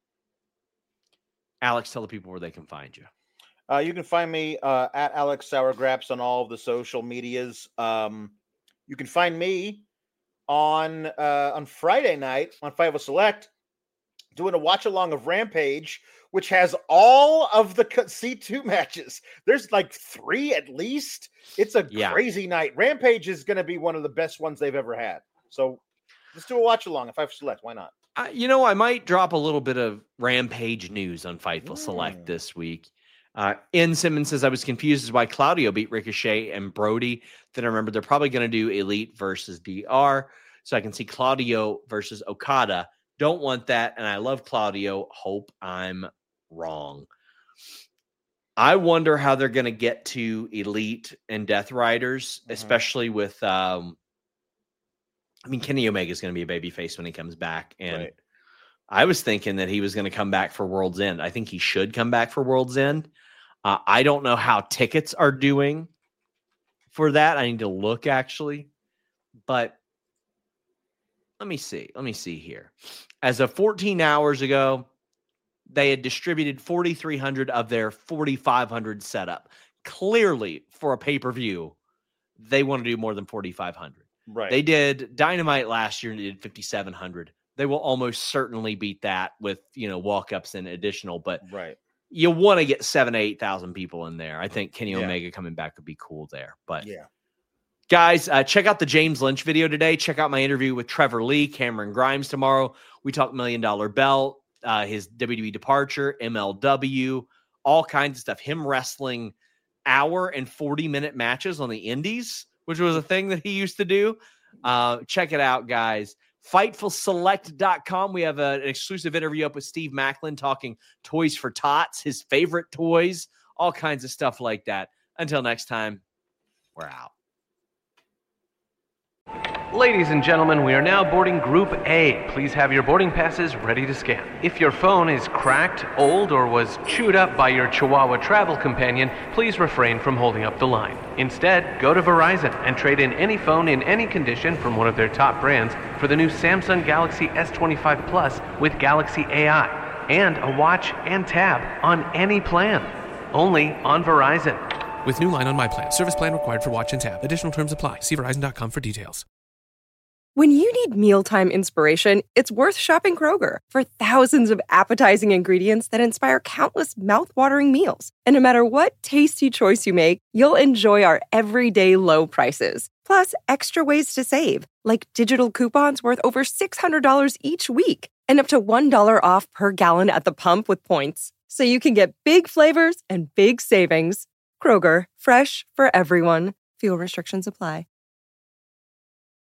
Alex, tell the people where they can find you. You can find me at Alex Sourgraps on all of the social medias. You can find me on Friday night on Fightful Select doing a watch along of Rampage, which has all of the C2 matches. There's like 3 at least. It's a crazy night. Rampage is going to be one of the best ones they've ever had. So let's do a watch along on Fightful Select. Why not? I might drop a little bit of Rampage news on Fightful Select this week. N. Simmons says, I was confused as why Claudio beat Ricochet and Brody. Then I remember they're probably going to do Elite versus DR. So I can see Claudio versus Okada. Don't want that. And I love Claudio. Hope I'm wrong. I wonder how they're going to get to Elite and Death Riders, especially with, Kenny Omega is going to be a babyface when he comes back. And I was thinking that he was going to come back for World's End. I think he should come back for World's End. I don't know how tickets are doing for that. I need to look actually, but let me see here. As of 14 hours ago, they had distributed 4,300 of their 4,500 setup. Clearly, for a pay-per-view, they want to do more than 4,500. Right. They did Dynamite last year and did 5,700. They will almost certainly beat that with, walk-ups and additional, but right. You want to get 7,000 to 8,000 people in there. I think Kenny Omega coming back would be cool there. But guys, check out the James Lynch video today. Check out my interview with Trevor Lee, Cameron Grimes tomorrow. We talk $1 Million Belt, his WWE departure, MLW, all kinds of stuff. Him wrestling hour and 40-minute matches on the indies, which was a thing that he used to do. Check it out, guys. FightfulSelect.com. We have an exclusive interview up with Steve Macklin talking Toys for Tots, his favorite toys, all kinds of stuff like that. Until next time, we're out. Ladies and gentlemen, we are now boarding Group A. Please have your boarding passes ready to scan. If your phone is cracked, old, or was chewed up by your Chihuahua travel companion, please refrain from holding up the line. Instead, go to Verizon and trade in any phone in any condition from one of their top brands for the new Samsung Galaxy S25 Plus with Galaxy AI and a watch and tab on any plan. Only on Verizon. With new line on My Plan. Service plan required for watch and tab. Additional terms apply. See Verizon.com for details. When you need mealtime inspiration, it's worth shopping Kroger for thousands of appetizing ingredients that inspire countless mouth-watering meals. And no matter what tasty choice you make, you'll enjoy our everyday low prices. Plus, extra ways to save, like digital coupons worth over $600 each week and up to $1 off per gallon at the pump with points. So you can get big flavors and big savings. Kroger, fresh for everyone. Fuel restrictions apply.